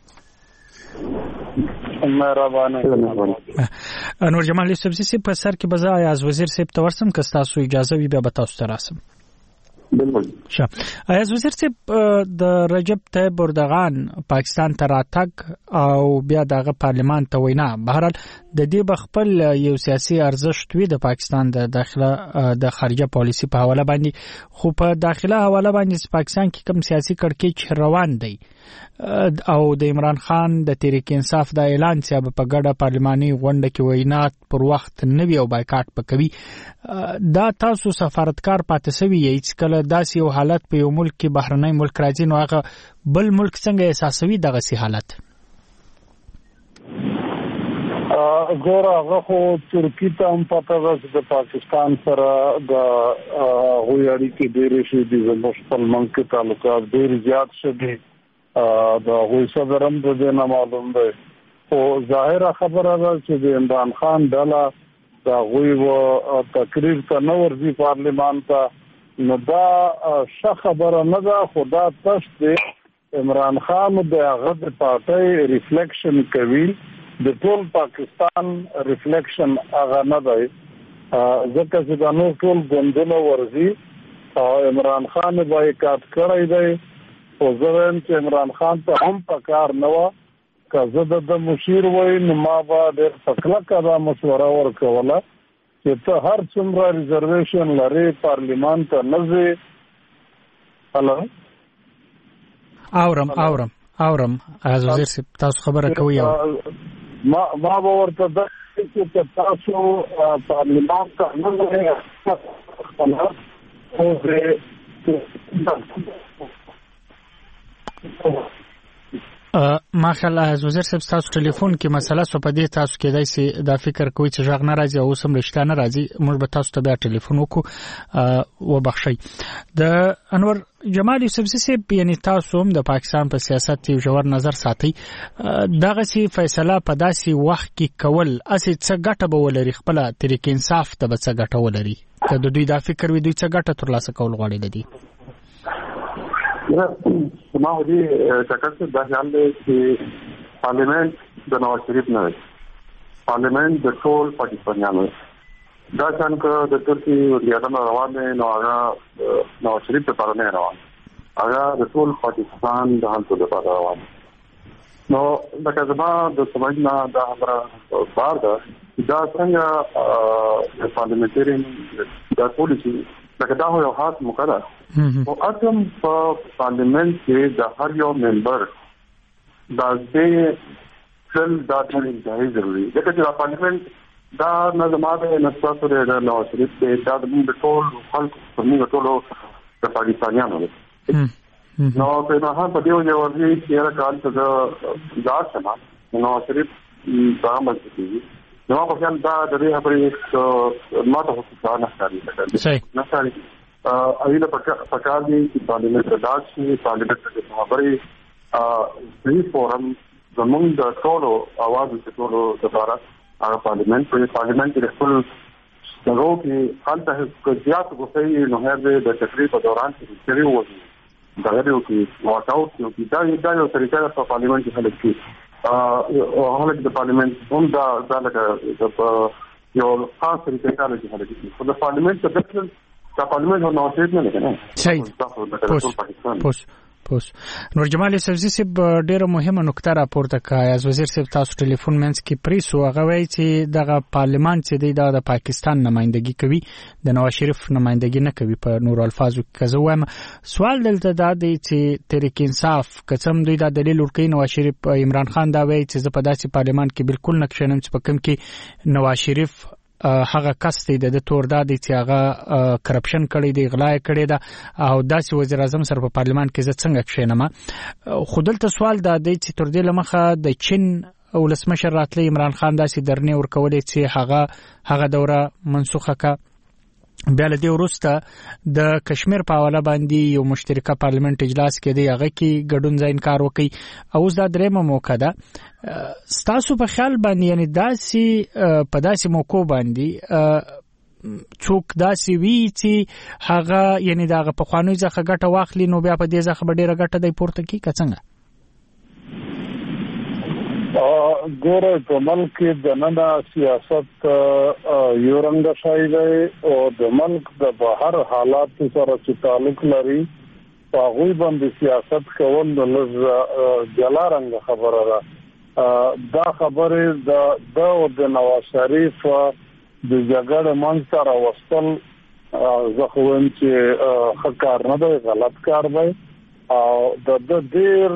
انور جمال یوسفزي صاحب په سر کې به زه ایاز وزیر صاحب ته ورسم که ستاسو اجازه وي بیا به تاسو ته راسم. بالکل. ایاز وزیر صاحب د رجب طیب اردوغان پاکستان ته راتګ او بیا دغه پارلمان ته وینا، بهرحال د دې بخپل یو سیاسي ارزښت وي د پاکستان د داخله د خارجه پالیسی په حواله باندې، خو په داخله حواله باندې پاکستان کې کوم سیاسي کړکېچ روان دی او د عمران خان د تحریک انصاف د اعلان چې په ګډه پارلماني غونډه کې وینا پر وخت نه وی او بایکاټ پکوي. دا تاسو سفارتکار پاتې سوي یې کله داسې یو حالت په یو ملک کې بهرنی ملک راځي نو هغه بل ملک څنګه احساسوي دغه سي حالت؟ ګوره هغه خو ترکی ته هم پته ده چې د پاکستان سره د هغوی اړیکې ډېرې شوي دي، زموږ خپل ملک کې تعلقات ډېر زیات شوي، د هغوی صدر هم د دې نه معلوم دی. خو ظاهره خبره ده چې د عمران خان ډله د هغوی تقریر ته نه ورځي پارلمان ته، نو دا ښه خبره نه ده، خو دا تش دی. عمران خان د هغه د پارټۍ ریفلیکشن کوي، د ټول پاکستان ریفلیکشن هغه نه دی، ځکه چې دا نور ټول ګوندونه ورځي او عمران خان بایکاټ کړی دی. خو زه وایم چې عمران خان ته هم پکار نه وه، که زه د مشیر وای نو ما به ډېر په کلکه دا مشوره ورکوله چې ته هر څومره ریزرویشن لرې پارلمان ته نه ځې هلو اورم از وزیر صاحب تاسو خبره کوي ما ورته د چې تاسو پارلیمان ته نه ماخل از وزیر صاحب تاسو ټلیفون کې مسله سو پدې تاسو کې دای سي دا فکر کوي چې ژغ نه راځي او سم رښتا نه راځي موږ به تاسو ته بیا ټلیفون وکړو و بخښي د انور جمال یوسفزي صاحب یعنی تاسو هم د پاکستان په سیاست یو ژور نظر ساتي دغه سي فیصله په داسي وخت کې کول اسې څه ګټه به ولري خپل طریق انصاف ته به څه ګټه ولري که د دوی دا فکر وي دوی څه ګټه ترلاسه کول غواړي لدی ما دې ټکر څه د خیال دی چې پارلیمنت د نواز شریف نه پارلیمنت د ټول پاکستانیانو دا څنګه د ترکی ریاضت روان دی نو هغه نواز شریف لپاره نه روان هغه د ټول پاکستان د حالت لپاره روان نو دا کزما د سمجھنا دا خبره بار ده دا څنګه پارلیمنټرین دا پالیسی لکه دا یو خاص مقرر او اته په پارلیمنت کې د هر یو ممبر دا دې ټول دا ټول ځای ضروري ده چې پارلیمنت دا نظامات نسبت لري نو شریف ته دا د ټول خلک په موږ ټول د پاکستانیانو نو په هغه په دیو یو ورځي چې راکال څه دا سما نو شریف دا مزدي نو په ځان دا د دې خبرې ماته هڅه نه کوي نه کوي ایله پکار دي چې پارلیمنت داسې پارلیمنت کې خبرې فری فورم زمونږ د ټولو اواز د ټولو لپاره هغه پارلیمنت کې خپل دغه کې حالت زیات غوښتي نو هغه د تقریب په دوران کې چری وځي دا یو کې واټ اوټ یو کې دا یو طریقه په پارلیمنت کې خلک کې هغه د پارلیمنت هم دا لکه یو خاص طریقه کار کوي خلک کې د پارلیمنت څخه د پارلیمنت نو نوښت نه کنه صحیح پوس نور جمال یوسفزي صاحب ډیره مهمه نکته راپورته کړه از وزیر صاحب تاسو ټلیفون منځ کې پریسو هغه وایي چې دغه پارلیمان چې دی د پاکستان نمائندګي کوي د نواز شریف نمائندګي نه کوي په نور الفاظو کې زه وایم سوال دلته دا دی چې تحریک انصاف قسم دوی دا دلیل ورکوي نواز شریف عمران خان دا وایي چې زه په داسې پارلیمان کې بالکل نه کښینم چې په کوم کې نواز شریف هغه کس دی د تور دادی چې هغه کرپشن کړی دی غلا کړی دا او داسې وزیر اعظم سره په پارلیمان کې زه څنګه کښینم خو دلته سوال دا دی چې تر دې لمخه د چین ولسمشر راتلی عمران خان داسې درنې ورکولې چې هغه دوره منسوخه کا بیا له دې وروسته د کشمیر په حواله باندې یو مشترکه پارلیمنت اجلاس کې دی هغه کې ګډون ځای انکار وکړي او اوس دا درېمه موقع ده ستاسو په خیال باندې یعنی داسې په داسې موقع باندې څوک داسې وی چې هغه یعنی دغه په خوانوي ځخه ګټه واخلي نو بیا په دې ځخه ډیره ګټه دی پورته کی څنګه ګوره په ملک د نن سیاست یو رنګ شای دی او د ملک د بهر حالات سره چې تعلق لري هغه باندې سیاست کول د جلا رنګ خبره ده دا خبره د نواز شریف د جګړې منځ سره وصل زه خو وایم چې ښه کار نه دی غلط کار دی او د ډیر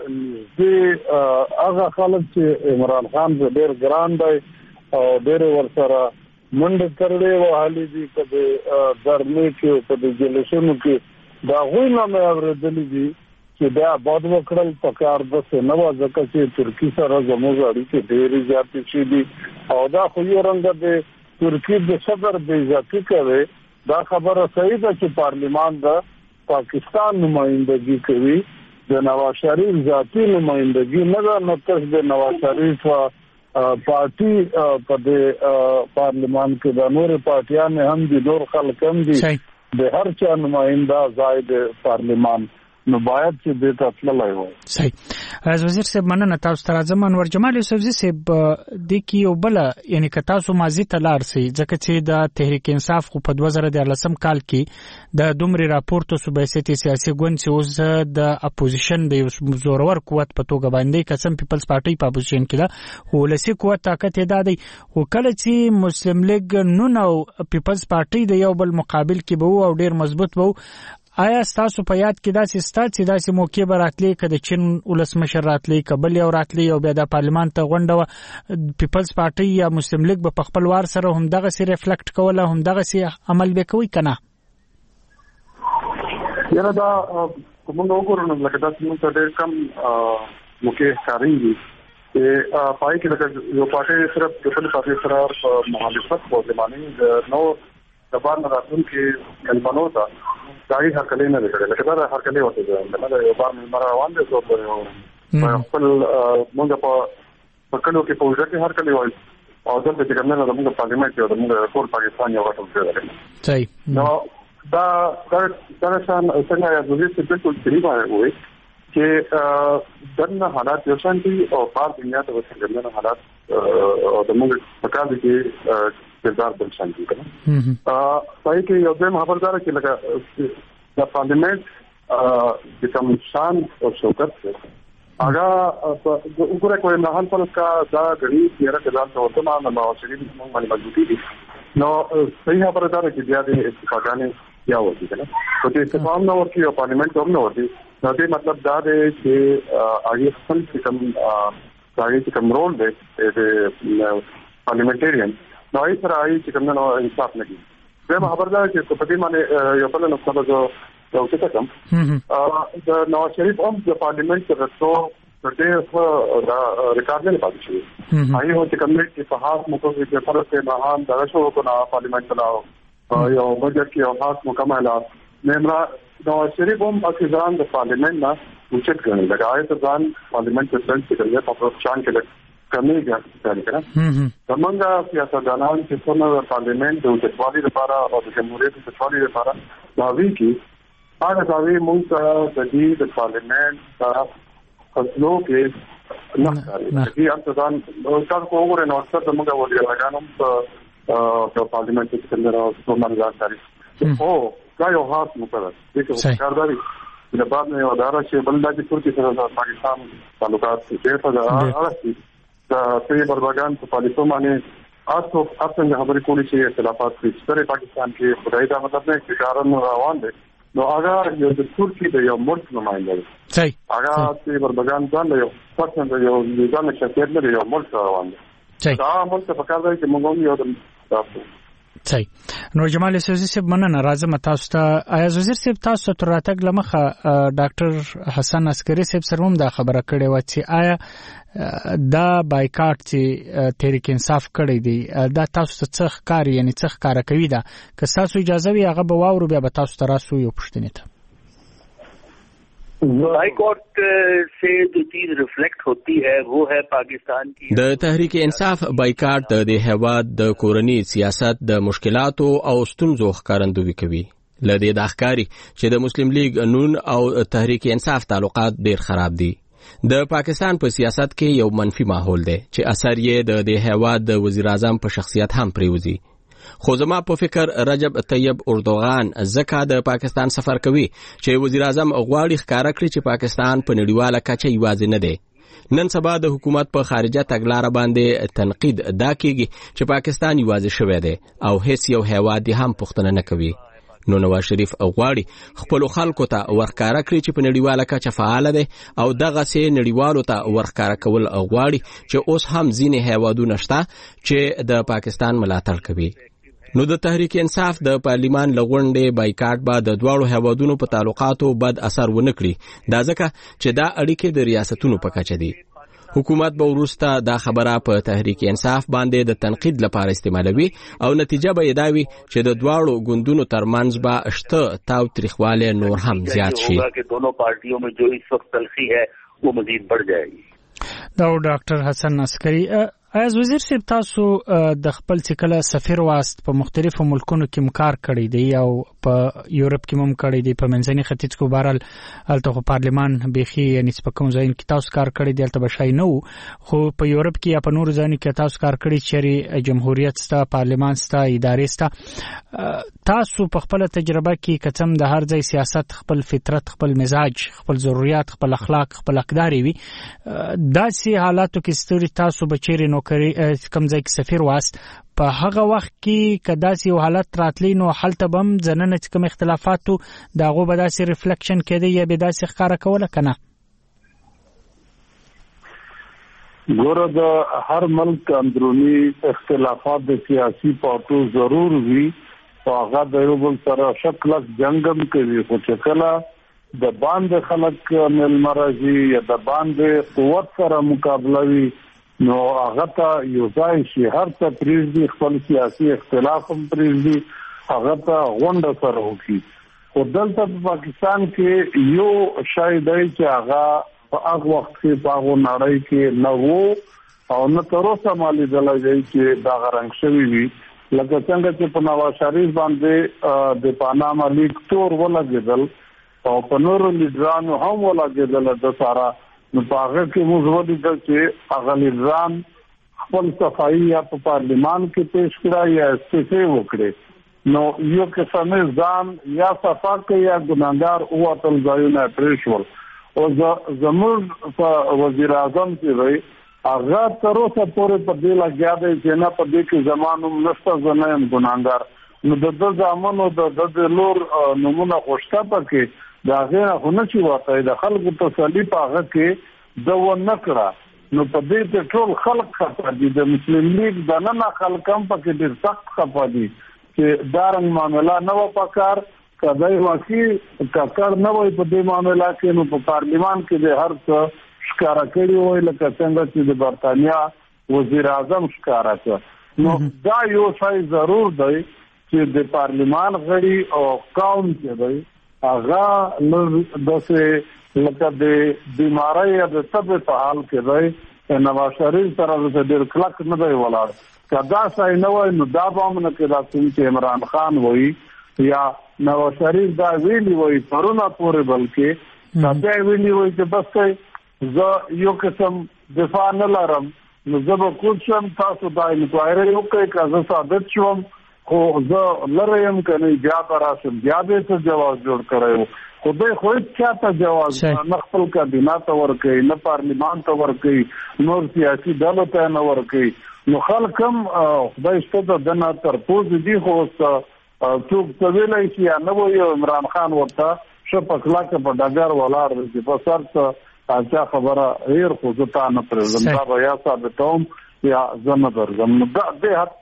هغه خلک چې عمران خان ډیر ګران دی او ډیر ورسره منډه کړې و حالې دي کده درمه کې په د جلسونو کې دا غوښنه مې اوریدلې دي چې دا باد وکړل پکار د نو ځکه چې ترکی سره زموږ اړیکې ډېرې زیاتې شي دي او دا خو یو رنګ د ترکی د صدر د ذاتی کوي دا خبره صحیح ده چې پارلیمان د پاکستان نمائندګي کوي د نواز شریف ذاتی نمائندګي نه ده نو تاسو د نواز شریف پارټي په پارلیمان کې د نور پارټیان هم دي نور خلک هم دي د هر چا نمائنده زائد پارلیمان نو باید چې د تطللای وي صحیح از وزیر صاحب مننه تاسو تر ځم انور جمال یوسفزي صاحب د کیو بل یعنی که تاسو مازی تلار سي ځکه چې د تحریک انصاف خو په 2013 کال کې د دومره راپورټ صوبې سیاسي ګوند چې اوس د اپوزیشن د زورور قوت په توګه باندې قسم پیپلز پارټي په اپوزیشن کې ده ولسی قوت طاقت ادا دی او کله چې مسلم لیگ نو پیپلز پارټي د یو بل مقابل کې به او ډیر مضبوط وو آیا تاسو په یاد کې داسې موقع به راتلی که د چین ولسمشر راتلی که بل یو راتلی او بیا د پارلمان ته غونډه وه پیپلز پارټي یا مسلم لیګ به په خپل وار سره همدغسې ریفلکټ کوله همدغسې عمل به کوي که نه؟ یاره دا کومه وګورو نو لکه داسې موږ ته ډېر کم موقع ښکارېږي چې پای کې لکه یو پارټۍ صرف د بلې پارټۍ سره په مخالفت باندې باندې د نو د بار نه راتلونکي مېلمنو ته دا یې هرکلی نه دی کړی لکه دا هرکلی ورته دی نه د یو بار مېلمه روان دی څوک په خپل موږ په کلیو کې په وژه کې هرکلی وایي او دلته چې کوم نه زموږ پارلمنټ یو زموږ ټول پاکستان یو غټ ځای دی نو دا شان څنګه یادوي چې بالکل صحیح وایي چې دنه حالات یو شان دي او بار دنیا ته څنګه حالات او د موږ په کار دي چې کردار بل شان دي کنه پای کې یو ځم خبردار چې لکه د پارلیمنت د کوم شان او شوکت هغه وګوره کوم نه حال پر کا دا غړي تیرا کدان ته ورته ما شریف موږ باندې مضبوطی دي نو صحیح خبردار چې بیا د استفاده یا وتی کنه او چې استفام نه ورکی او پارلیمنت هم نه ورتی دا دې مطلب دا دی چې هغه خپل کوم رول دی د پارلیمنټریان نو یې سره آی چې کوم نو انصاف نه کوي زه خبردار چې په دې باندې یو بل نو څه یو څه کوم د نواز شریف هم د پارلیمنت سره څو دې دا ریکارډ نه پاتې شي آی هو چې کوم چې په خاص موضوع کې فرصت مهان درشو کو نه پارلیمنت چلاو یو بجټ کې او خاص مکمله نمرا نواز شریف هم اکثران د پارلیمنت نه اوچت کړي لکه آی ته ځان پارلیمنت ته څنګه چې په شان کې کمی ځای کړه زمونږه سیاستدانان چې څنګه پارلیمنت د اوچتوالي لپاره او د جمهوریت د اوچتوالي لپاره داوی کوي هغه داوی موږ ته د دې د پارلیمنت سره فصلو کې نه کوي چې انتظام تاسو وګورئ نو څه موږ وړي لګانم په پارلیمنت کې څنګه راځي کومه او دا یو خاص مقرر دي چې کارداري د بعد نه اداره چې بلدا چې ترکی سره د پاکستان تعلقات څه څه راځي دا په برباګان په پالیسو باندې تاسو څنګه خبرې کولی چې اختلافات په پاکستان کې خدای دا مطلب نه چې کارن روان دي نو هغه یو د ترکی د یو ملک نمائنده دی صحیح هغه په برباګان ځان یو څنګه یو ځان شخصیت نه یو ملک روان دی دا ملک په کار دی چې موږ یو تاسو صحیح نو جمال سوزي صاحب مننه راځم تاسو ته ایاز وزیر صاحب تاسو تر راتګ لمخه ډاکټر حسن عسکري صاحب سره هم دا خبره کړې و چې آیا دا بایکاټ چې تحریک انصاف کړی دی دا تاسو څه ښکار یعنی څه ښکار کوي دا که تاسو اجازه وي هغه به واورو بیا به تاسو ته راسو یو پوښتنه ته بائیکاٹ سے جو چیز ریفلیکٹ ہوتی ہے وہ ہے پاکستان کی د تحریک انصاف بائیکاټ د هیواد د کورنی سیاست د مشکلاتو او ستونزو ښکارندوی کوي لدې د ښکاری چې د مسلم لیگ نون او تحریک انصاف تعلقات ډیر خراب دي د پاکستان په سیاست کې یو منفي ماحول دی چې اثر یې د هیواد د وزیر اعظم په شخصیت هم پریوزي خو زما په فکر رجب طیب اردوغان زکه د پاکستان سفر کوي چې وزیر اعظم غواړي ښکارا کړي چې پاکستان په نړیواله کچه یوازې نه دی نن سبا د حکومت په خارجه تګلارې باندې تنقید دا کیږي چې پاکستان یوازې شوی دی او هیڅ یو هیواد هم پوښتنه نه کوي نو نواز شریف غواړي خپل خلکو ته ورښکارا کړي چې په نړیواله کچه فعال دي او دغه سي نړیوالو ته ورښکارا کول غواړي چې اوس هم ځینې هیوادونه شته چې د پاکستان ملاتړ کوي نو د تحریک انصاف د پارلیمان لغونډې بایکاټ به د دواړو هیوادونو په تعلقاتو بد اثر ونه کړي دا ځکه چې دا اړیکې د ریاستونو په کچه دي حکومت به وروسته دا خبره په تحریک انصاف باندې د تنقید لپاره استعمالوي او نتیجه به یې دا وي چې د دواړو ګوندونو ترمنځ به شته تاو تریخواله نور هم زیات شي कि दोनों पार्टियों में जो इस वक्त तलखी है वो मजीद बढ़ जाएगी دا ډاکټر حسن عسکري ایاز وزیر صاحب تاسو د خپل څکله سفیر واست په مختلفو ملکونو کې مکار کړی دی او په یورپ کې هم کړی دی په منځني ختیځ کې بهرال الته پارلمان بيخي یعنی په کوم ځای کې تاسو کار کړی دی الته بشای نو خو په یورپ کې یا په نور ځای کې تاسو کار کړی چې جمهوریت ستا پارلمان ستا ادارې ستا تاسو په خپل تجربه کې کچم د هر ځای سیاست خپل فطرت خپل مزاج خپل ضرورت خپل اخلاق خپل اقدار وي داسې حالاتو کې ستوري تاسو بچیرې نو کوم ځای کې سفیر واست په هغه وخت کې کداسي یو حالت راتلی نو حالت بم ځننه چې کوم اختلافاتو داغه به داسي ریفلیکشن کېده یا به داسي ښکارا کوله کنه؟ ګوره د هر ملک اندرونی اختلافات د سیاسي پارټو ضرور وي او هغه د یو بل سره شکلک جنگم کوي خو چې کله د باندې خلک ملمرزي یا د باندې قوت سره مقابله وي نو هغه ته یو ځای شي هر څه پریږدي خپل سیاسي اختلاف هم پریږدي هغه ته غونډه سره وکړي. خو دلته په پاکستان کې یو شای دی چې هغه په هغه وخت کې په هغه نړۍ کې نه وو او نه تر اوسه مالي دلایل چې دا غرنګ شوی وي لکه څنګه چې په نواز شریف باندې د پاناما لیک تور ولګېدل او په نورو لیډرانو هم ولګېدل د سارا نو په هغه کې موږ ولیدل چې هغه لیډران خپل صفایي یا په پارلیمان کې پیش کړه یا استعفا وکړي نو یو قسم ځان یا صفا کوي یا ګناګار او تل ځایونه پریشول او زموږ په وزیر اعظم چې وي هغه تر اوسه پورې په دې لګیا دی چې نه په دې کې زمانو نشته زنه يم ګناګار نو د ځامنو د لور نمونه خوشته پکې دا غیر هونه چې واقعي د خلکو تسلی په هغه کې د و نکړه نو په دې ته ټول خلک خپه دي د مسلم لیگ د نه خلکم پکې ډېر سخت خپه دي چې دارنګ معاملہ نه و پکار کدی واقعي ککړ نه وي په دې معاملہ کې نو په پارلیمان کې د هر څه ښکارا کړی وای لکه څنګه چې د برتانیا وزیر اعظم ښکارا کړ نو دا یو څه ضرور دی چې د پارلیمان غړي او قوم کې دی هغه دغه لکه د بیماری یا د تب په حال کې دی نواز شریف سره د ډېر کلک نه دی ولاړ کدا ځای نه وای نو دا به موږ کې راځي چې عمران خان وایي یا نواز شریف دا ویلی وایي پرونه پورې بلکې دا ویلی وایي چې بس زه یو قسم دفاع نه لرم نو زه به کوشم تاسو دا انکوایري وکړئ که زه ثابت شوم خو زه لرم کنه بیا براشم بیا به څه جواز جوړ کړو خدای خو هیڅ ته جواز نه خپل کابینه ته ورکړي نه پارلیمان ته ورکړي نور سیاسي ډلو ته نه ورکړي نو خلکم خدای ستاسو د نه تر پوز دي خو څوک څه ویلای شي یا نه وایي عمران خان ورته شپکلا کې په ډګر ولاړ دي په سر اچھا خبره هیر خو زتا نه پرزم دا بیا ثابتوم یا زنه درځم نو دا د حد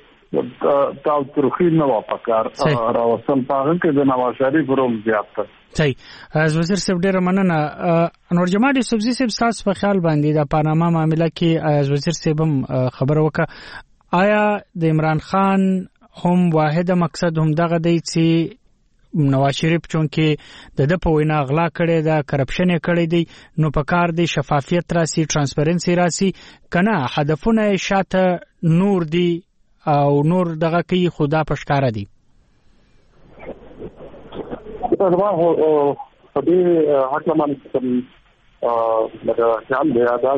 پورې تاسو ترخی نه واپکار راوصل پاغه کې د نواز شریف روم زیات صحیح از وزیر صاحب ډیر مننه انور جمال سبزی صاحب تاسو په خیال باندې د پاناما معاملې کې از وزیر صاحب خبر وکړه آیا د عمران خان هم واحد مقصد هم دغه دی چې نواز شریف چونکه د په وینا غلا کړي دا کرپشن کړي دی نو په کار دی شفافیت راسي ترانسپیرنسي راسي کنه هدفونه شاته نور دی او نور دغه کوي خدا پښکارا دی دا په دې حکم باندې لکه خیال دی دا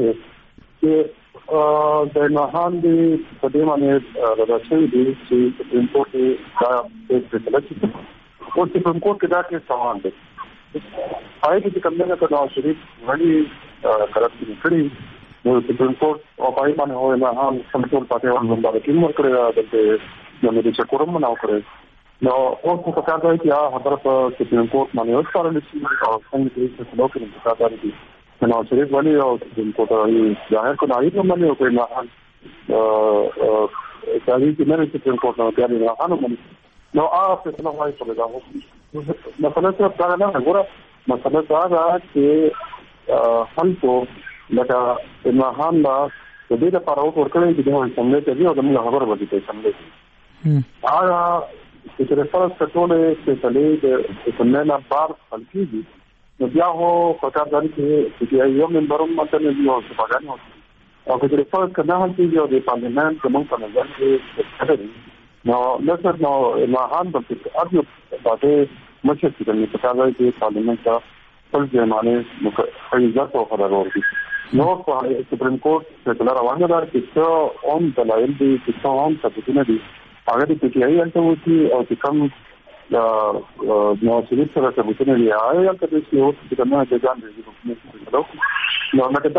چې د نهان دی په دې باندې راځي دی چې سپریم کورټ دا د فیصله او سپریم کورټ کې دا کې سامان دی پای کې کوم نه کړه شریف غړي کرپشن کړی نو سپریم کورټ او پای باندې هو نه هم سمټول پاتې ونه باندې کوم ورکړه د نو د چکرم نه وکړي نو او څه کار دی چې هغه په سپریم کورټ باندې ورسره لسی او څنګه چې څه لوکل په کار دی نو شریف باندې او سپریم کورټ ظاهر کړه نه باندې او کوي نه چې نه سپریم کورټ نه کوي نه انو نو په څه نه وایي په دا مثلا څه دا نه غواړه مثلا دا چې خلکو لکه عمران لا د دې لپاره ورکړی چې دوی څنګه ته دی او موږ خبر ودی ته څنګه هغه چې رسول ستوله چې تلې د څنګه بار خلکي دي نو بیا هو خطر دی چې یو منبرم ماته نه دی او څه پاګانی او چې رسول کله هم چې د پارلیمان کوم په نظر کې نو لکه نو عمران په اړه باندې مشه چې په کار دی چې پارلیمان ته خپل ځمانه مخایزات او قرار ورکړي نو په سپریم کورټ څخه روانه ده چې څو اون دلایل دي چې څو اون ثبوتونه دي هغه د پی ټی آی انته وتی او چې کوم نو شریف سره ثبوتونه دي هغه چې یو څه کومه د ځان د نو مګر دا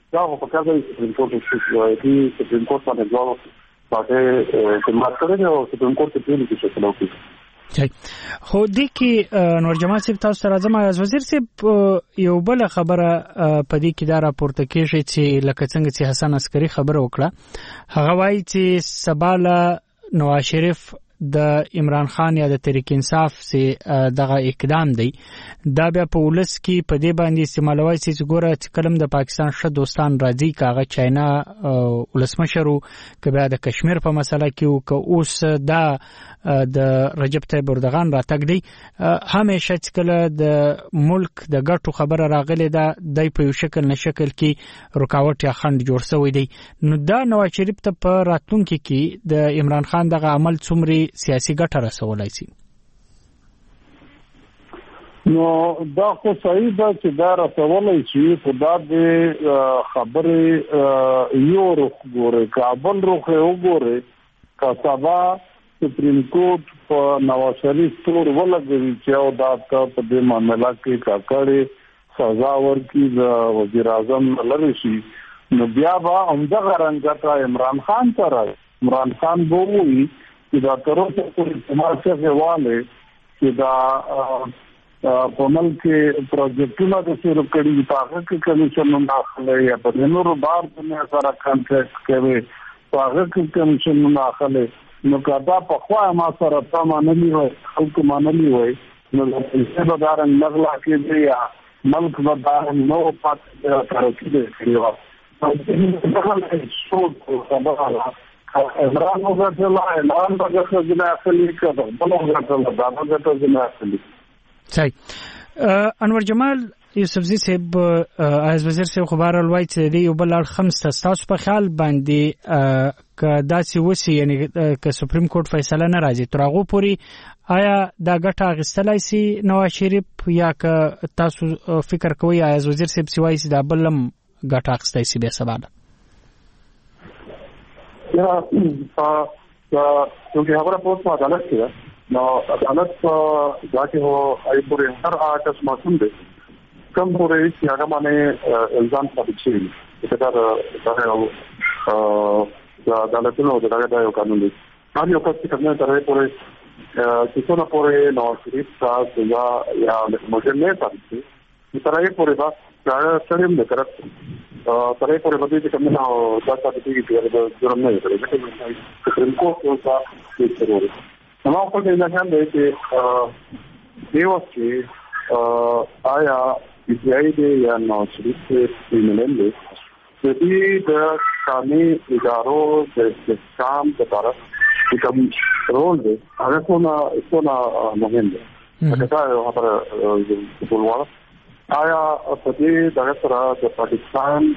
دا په کار دی سپریم کورټ کې سپریم کورټ باندې ځواب پاتې خدمت کړی او سپریم کورټ کې چې څه وکړي. خو دې کې نور جماعت صاحب تاسو ته راځم. از وزیر صاحب یو بل خبره په دې کې دا راپورته کېږي چې لکه څنګه چې حسن عسکري خبره وکړه، هغه وایي چې سباله نواز شریف د عمران خان یا د تحریک انصاف سي دغه اقدام دی دا بیا په ولس کې په دې باندې استعمالوي چې ګوره چې کلم د پاکستان ښه دوستان راځي کاغه چاینا ولسمشر که بیا د کشمیر په مسله کې او که اوس دا د رجب طیب اردوغان راتګ دی همیشه چې کله د ملک د ګټو خبره راغلی دا د په یو شکل نه شکل کې رکاوټ یا خنډ جوړ شوی دی. نو دا نواز شریف ته په راتلونکي کې د عمران خان دغه عمل څومره سیاسي ګټه رسولای شي؟ نو دا خو صحیح ده چې دا رسولای شي، خدا دې خبرې یو رخ ګوره کابل رخ وګوره کا سبا سپریم کورټ په نواز شریف تور ولګوي چې او دا په دې معاملې کې کاکړې سزا ورکړي د وزیر اعظم لری شي، نو بیا به همدغه رنګه عمران خان ته راځي. عمران خان به وایي چې دا تر اوسه پورې سماجي غواړي چې دا په ملک کې پروجیکټونه د شروع کړي په هغه کې کمیشن داخله یا په نورو بار باندې سره کانټریکټ کوي په هغه کې کمیشن داخله. نو کدا په خوا ما سره تا مانلی وای خلک مانلی وای نو په څه بدارن نغلا کې دی یا ملک بدارن نو پات ترقی دی کیوا په شو خبره عمران وګړه اعلان وکړ چې نه اصلي کړه بلو وګړه دا وګړه چې نه اصلي. صحیح. انور جمال یوسفزی صاحب از وزیر صاحب خبر الوای چې دی یو بل خمس تاسو په خیال باندې که داسې وسی یعنی که سپریم کورټ فیصله نه راځي تر هغه پوري آیا دا ګټه اخیستلای شي نواز شریف یا که تاسو فکر کوئ از وزیر صاحب سوای چې دا بلم ګټه اخیستای شي به سبا یا چې خبره په عدالت کې نو عدالت ځکه هو آی پورې هر آټس معصوم دی کم پورې چې هغه باندې الزام ثابت شي چې دا عدالتونو دغه یو قانون دی. هغه یو څه کومه طرح پورې چې څونه پورې نواز شریف صاحب یا موږ نه ثابت شي چې طرح پورې دا څنګه نه کړت طرح پورې باندې چې کومه دا ثابت کیږي چې دا جرم نه دی چې سپریم کورټ او تاسو ضروري نو په دې نه هم دی چې دیو چې آیا ایجای دی یا نواز شریف کریمینل دی چې د قانوني ادارو د استحکام لپاره کوم رول دی هغه څونه مهم دی. دا یو خبره ټولواله آیا په دې دغه سره د پاکستان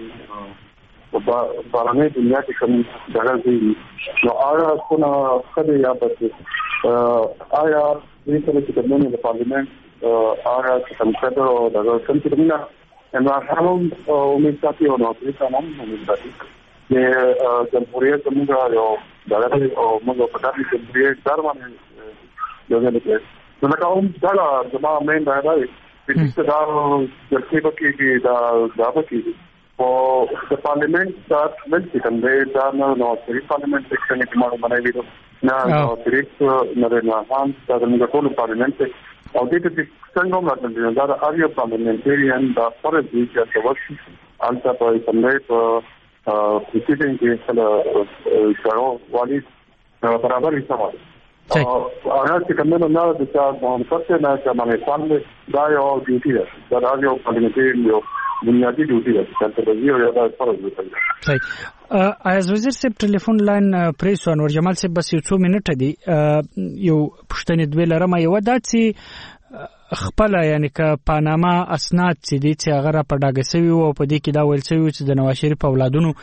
د بارانه دنیا کې کوم ځای دی نو آیا څونه خدای یا بچي آیا دې سره چې کومه د پارلیمنت آیا کوم څه او دغه کوم څه نه عمران خان امید ساتي او نو پرې تمام امید ساتي چې جمهوریت موږ یو دغه او موږ په دې جمهوریت درمانه یو نه کې نو کوم دا زما مین دا دی چې دا د کېبکې دا بکې او د پارلیمنت سات ملي څنګه دا نو سری پارلیمنت سیکشن کې مونږ باندې ویلو نه ډایرکټ نریندرا خان دا موږ ټول پارلیمنت او دې ته څنګه موږ دا اړیو پارلیمنټریان دا فرض دي چې تاسو انت په سمې په پریزیډنټ کې سره شارو والی برابر حساب هغه چې کومه نه د چا مونږ نه چې باندې څنګه دا یو ډیوټي ده دا یو پارلیمنټری یو بنیادی ډیوټي ده چې تاسو یو دا فرض دی. صحیح. از وزیر صاحب ټلیفون لاین پریس انور جمال صاحب بس یو 2 منټه دي یو پښتنې دوی لرم یو دا چې خپل یعنی که پاناما اسناد چې دي چې هغه را پډاګه شوی او په دې کې دا ویل شوی چې د نواز شریف اولادونو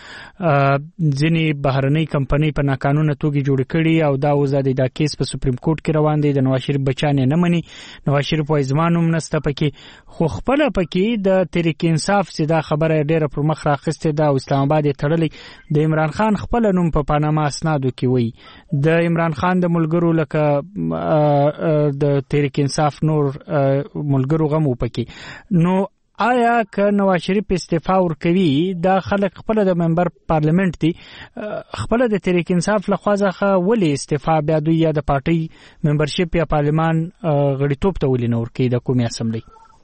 ځینې بهرنۍ کمپنۍ په ناقانونه توګه جوړ کړي او دا وزادي دا کیس په سپریم کورټ کې روان دی. د نواز شریف بچان نه مني نواز شریف وایي زمانوم نسته پکې خو خپل پکې د تحریک انصاف چې دا خبره ډیره پر مخ راخسته دا اسلام آباد تړلې د عمران خان خپل نوم په پاناما اسنادو کې وایي د عمران خان د ملګرو لکه د تحریک انصاف نور ملګرو غمو پکې نو آیا که نواز شریف استعفا ورکوي دا خلک خپل د ممبر پارلیمنت دي خپل د تحریک انصاف لخوا ځخه ولې استعفا بیا دوی یا د پارټي ممبرشپ یا پارلیمان غړیتوب ته ولې نه ورکوي د قومي اسمبلی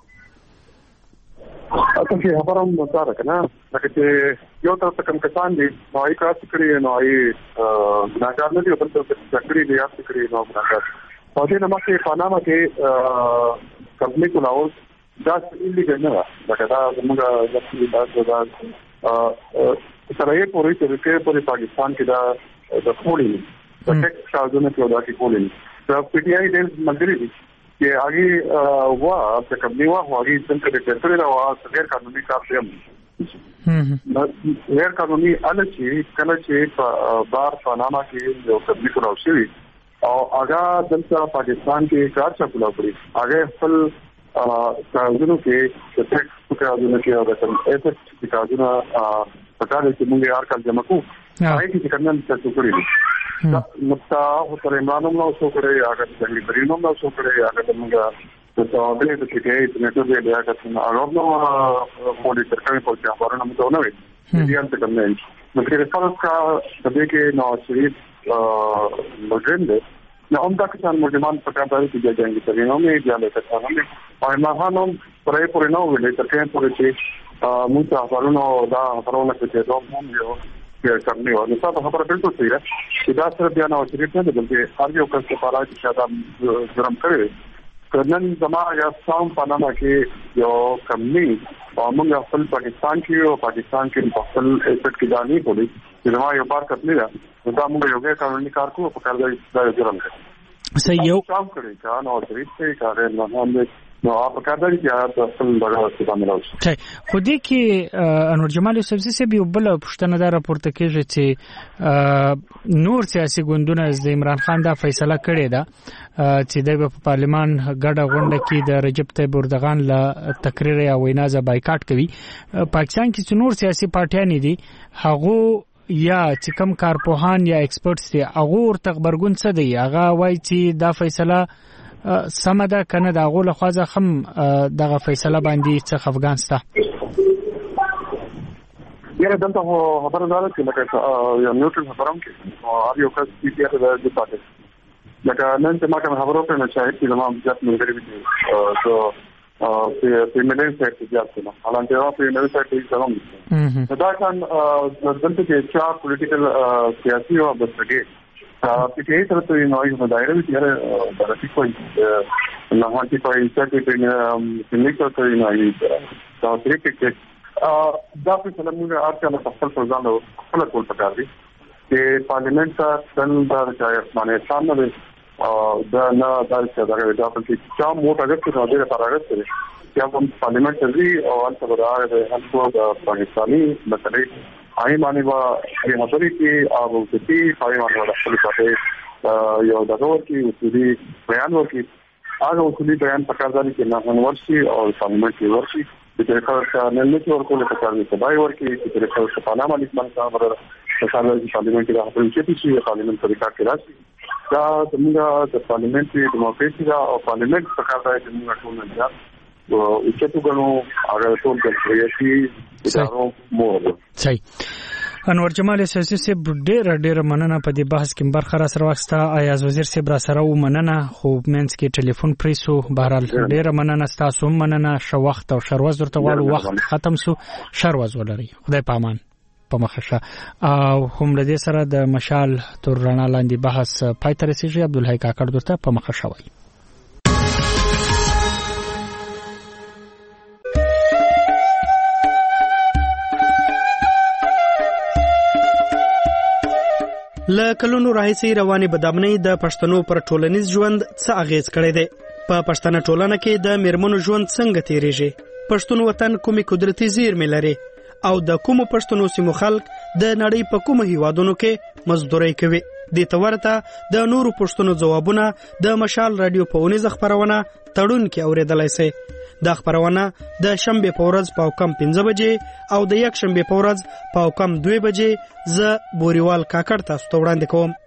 اته کې خبره مو سره کنه لکه چې یو تر څه کم کسان دي نو ای کار کړی نو ای ناګار نه دی بل څه ذکرې دی یاد کړی نو ناګار په دې نامه کې پاناما کې کمپنی کولاو دا ایلیګل نه ده دا زموږ دا سره یې پوری طریقې په پاکستان کې دا د کولینګ د ټیکس چارجونه کې دا کې کولینګ دا پی ټی آی د ملګری دي چې هغه وا د کمپنی وا هغه څنګه د ټریټوري دا وا غیر قانوني کار دی غیر قانوني الچې کله چې بار پاناما کې یو کمپنی کولاو شي او هغه دلته پاکستان کې کار چلو کړی هغه خپل کارونو کې د ټیکس کارونو کې او د ایسټ کارونو پکاره چې موږ یې کار جمع کوو هغه کې څنګه څه کړی نو تاسو تر ایمانو نو څو کړی هغه څنګه پرینو نو څو کړی هغه موږ ته تاسو د کې ته نو دې هغه څنګه هغه نو پولیس سره په ځای باندې نو نو وي دې انت کومه نو کې رسالت کا د دې کې نو شریف مجرم نو همدا کسان مجرمان په کار داري چې ځانګړي ترینو مې ځاله کړه او ما هانو پرې پورې نو ویلې تر کې پورې چې موږ تاسو دا خبرونه کې دوه مو یو کرنے اور نصاب خبر بالکل صحیح ہے کہ دا صرف بیا نواز شریف نه بلکې هر یو کس په اړه چې شاده جرم کړی کنن زما یا سام پاناما کې یو کمنی او موږ خپل پاکستان کې او پاکستان کې خپل ایسټ کې دانی پولیس چې زما یو بار کتلی دا موږ یو غیر قانوني کار کوو په کار دی دا جرم کړی صحیح یو کام کړی کا نواز شریف ته کار نه هم نو اپ کار دی چې خپل بغاوت باندې راوځي خو دې کې انور جمال یوسفزي سه به بل پښتنه دا راپورته کېږي چې نور سیاسي ګوندونه د عمران خان دا فیصله کړې ده چې د پارلمان ګډه غونډه کې د رجب طیب اردوغان له تقریر یا وینا ز بایکاټ کوي پاکستان کې چې نور سیاسي پارټیان دي هغه یا چې کم کارپوهان یا ایکسپرټس دي هغه ورته خبرګون څه دی هغه وایي چې دا فیصله سمده کنه دا غول خوازه خم دغه فیصله باندې څه افغان ستا یاره دلته خبره ده چې لکه یو نیوټرل خبرم کې او هر یو کس چې د پاتې لکه نن چې ما کوم خبرو په نه چاهي چې ما ځات مونږ لري سو په ملي سیټ کې ځات نه حالانکه په ملي سیټ کې څنګه دا کان دلته کې چې پولیټیکل سیاسي او بسګي په کې تر څو نو یو دایره چې دا راځي کوي نو هغه په چې په نیکو ته نه یې دا چې دا په سلامونه اړتیا په خپل ځان او خپل کول پکار دي چې پارلیمنت څنګه دا چې باندې سامنے دا نه دا چې دا په کې چې موټ اگر څه راځي لپاره راځي چې هم پارلیمنت دی او ان څه راځي هغه د پاکستاني مسلې آئی معنی با یہ خبری کی آپ اسی آئی معنی والا خپل پاتې یو دغور کی اصولي بیان ورکی هغه اصولي بیان پکارداري کې نه ورشي او پارلیمنت کې ورشي د طریقې نه نه ورکول پکارداري سبای ورکی چې طریقې پاناما لیک باندې خبره مثلا پارلیمنت کې راځي چې پارلیمنت طریقہ کې راځي دا زموږ د پارلیمنت ډیموکراسي دا او پارلیمنت پکارداري زموږ ټول نه او چې څنګه نو هغه ټول د ریاستي ادارو مور صحیح انور جمال سیاسي سه ډېر مننه په دې بحث کې برخه را سره واخسته ایاز وزیر سه برا سره و مننه خو مینس کې ټلیفون پریسو بهرال ډېر مننه تاسو مننه شو وخت او شروز ورته والو وخت ختم سو شروز ولري خدای پامان په مخشه او هم لدې سره د مشال تر رڼا لاندې بحث پای تر رسیږي عبدالحی کاکړ درته په مخشه وای لکلونو راهیسي رواني بدامنۍ د پښتنو پر ټولنیز ژوند څه اغیز کړی دی په پښتنه ټولنه کې د میرمنو ژوند څنګه تیریږي پښتون وطن کومي قدرتي زیرمې لري او د کومو پښتنو سیمو خلک د نړۍ په کومو هیوادونو کې مزدوري کوي د تورته د نورو پښتنو جوابونه د مشال رادیو په اونیز خبرونه تړون کې اوریدلای شي د خبرونه د شنبه په ورځ په کم 15 بجې او د یک شنبه په ورځ په کم 2 بجې ز بوريوال کاکړ تاسو ته وړاندې کوم